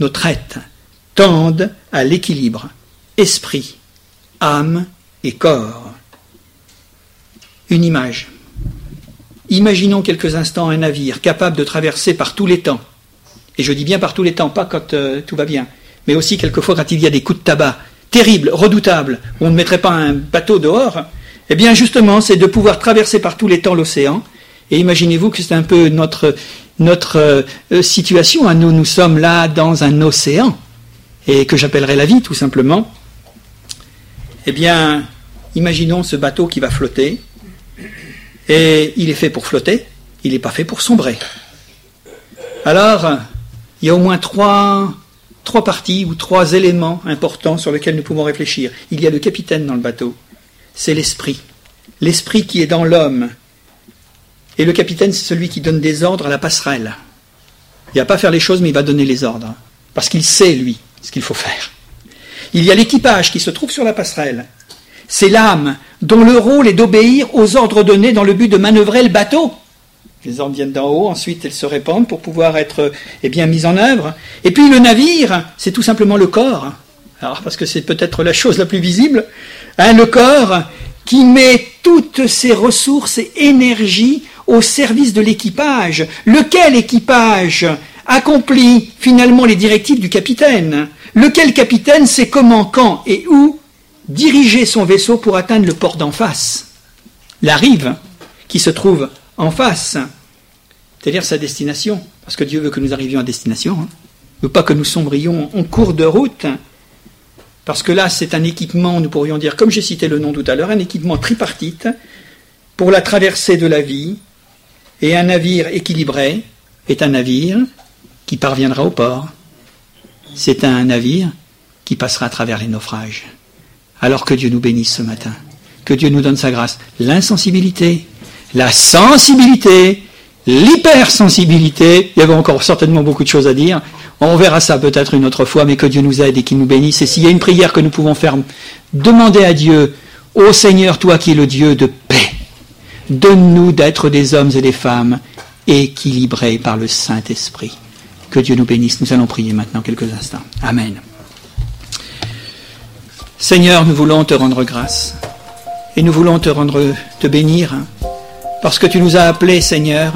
tende à l'équilibre, esprit, âme et corps. Une image. Imaginons quelques instants un navire capable de traverser par tous les temps. Et je dis bien par tous les temps, pas quand tout va bien, mais aussi quelquefois quand il y a des coups de tabac terribles, redoutables, où on ne mettrait pas un bateau dehors. Eh bien justement, c'est de pouvoir traverser par tous les temps l'océan. Et imaginez-vous que c'est un peu notre situation. Nous sommes là dans un océan, et que j'appellerais la vie, tout simplement. Eh bien, imaginons ce bateau qui va flotter, et il est fait pour flotter, il n'est pas fait pour sombrer. Alors, il y a au moins trois parties ou 3 éléments importants sur lesquels nous pouvons réfléchir. Il y a le capitaine dans le bateau, c'est l'esprit qui est dans l'homme. Et le capitaine, c'est celui qui donne des ordres à la passerelle. Il ne va pas faire les choses, mais il va donner les ordres. Parce qu'il sait, lui, ce qu'il faut faire. Il y a l'équipage qui se trouve sur la passerelle. C'est l'âme, dont le rôle est d'obéir aux ordres donnés dans le but de manœuvrer le bateau. Les ordres viennent d'en haut, ensuite elles se répandent pour pouvoir être mises en œuvre. Et puis le navire, c'est tout simplement le corps. Alors, parce que c'est peut-être la chose la plus visible. Le corps qui met toutes ses ressources et énergies au service de l'équipage. Lequel équipage accomplit finalement les directives du capitaine? Lequel capitaine sait comment, quand et où diriger son vaisseau pour atteindre le port d'en face, la rive qui se trouve en face, c'est-à-dire sa destination, parce que Dieu veut que nous arrivions à destination, hein. Il ne veut pas que nous sombrions en cours de route, parce que là c'est un équipement, nous pourrions dire, comme j'ai cité le nom tout à l'heure, un équipement tripartite pour la traversée de la vie, et un navire équilibré est un navire qui parviendra au port. C'est un navire qui passera à travers les naufrages. Alors que Dieu nous bénisse ce matin, que Dieu nous donne sa grâce. L'insensibilité, la sensibilité, l'hypersensibilité, il y avait encore certainement beaucoup de choses à dire, on verra ça peut-être une autre fois, mais que Dieu nous aide et qu'il nous bénisse. Et s'il y a une prière que nous pouvons faire, demander à Dieu, ô Seigneur, toi qui es le Dieu de paix, donne-nous d'être des hommes et des femmes équilibrés par le Saint-Esprit. Que Dieu nous bénisse. Nous allons prier maintenant quelques instants. Amen. Seigneur, nous voulons te rendre grâce et nous voulons te bénir parce que tu nous as appelés, Seigneur,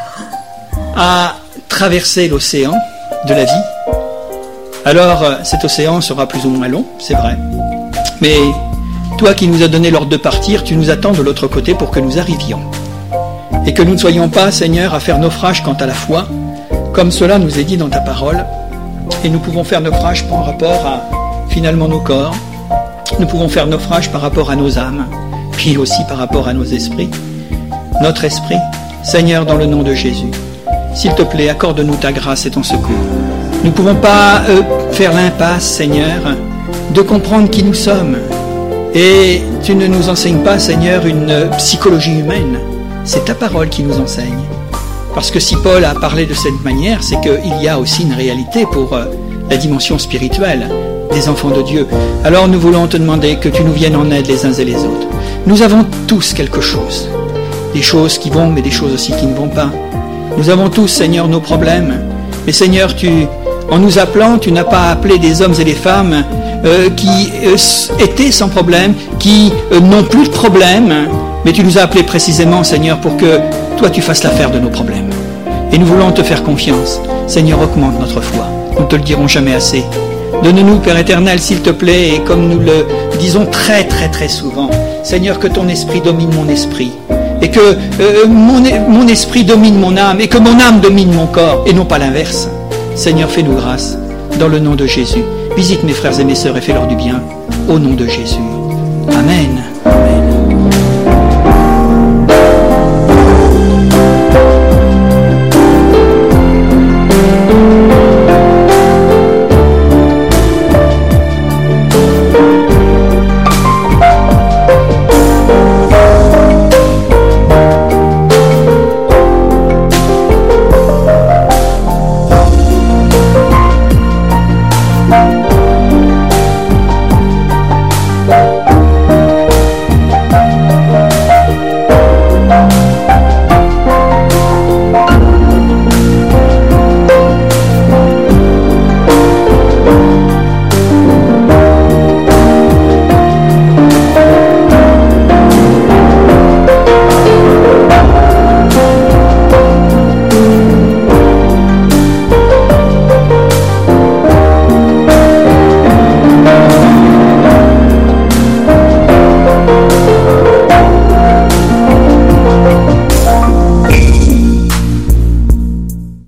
à traverser l'océan de la vie. Alors, cet océan sera plus ou moins long, c'est vrai, mais toi qui nous as donné l'ordre de partir, tu nous attends de l'autre côté pour que nous arrivions et que nous ne soyons pas, Seigneur, à faire naufrage quant à la foi, comme cela nous est dit dans ta parole, et nous pouvons faire naufrage par rapport à, finalement, nos corps, nous pouvons faire naufrage par rapport à nos âmes, puis aussi par rapport à nos esprits, notre esprit. Seigneur, dans le nom de Jésus, s'il te plaît, accorde-nous ta grâce et ton secours. Nous ne pouvons pas faire l'impasse, Seigneur, de comprendre qui nous sommes, et tu ne nous enseignes pas, Seigneur, une psychologie humaine, c'est ta parole qui nous enseigne. Parce que si Paul a parlé de cette manière, c'est qu'il y a aussi une réalité pour la dimension spirituelle des enfants de Dieu. Alors nous voulons te demander que tu nous viennes en aide les uns et les autres. Nous avons tous quelque chose. Des choses qui vont, mais des choses aussi qui ne vont pas. Nous avons tous, Seigneur, nos problèmes. Mais Seigneur, en nous appelant, tu n'as pas appelé des hommes et des femmes qui étaient sans problème, qui n'ont plus de problème, mais tu nous as appelés précisément, Seigneur, pour que toi tu fasses l'affaire de nos problèmes. Et nous voulons te faire confiance. Seigneur, augmente notre foi. Nous ne te le dirons jamais assez. Donne-nous, Père éternel, s'il te plaît, et comme nous le disons très très très souvent, Seigneur, que ton esprit domine mon esprit, et que mon esprit domine mon âme, et que mon âme domine mon corps, et non pas l'inverse. Seigneur, fais-nous grâce, dans le nom de Jésus. Visite mes frères et mes sœurs et fais-leur du bien, au nom de Jésus. Amen.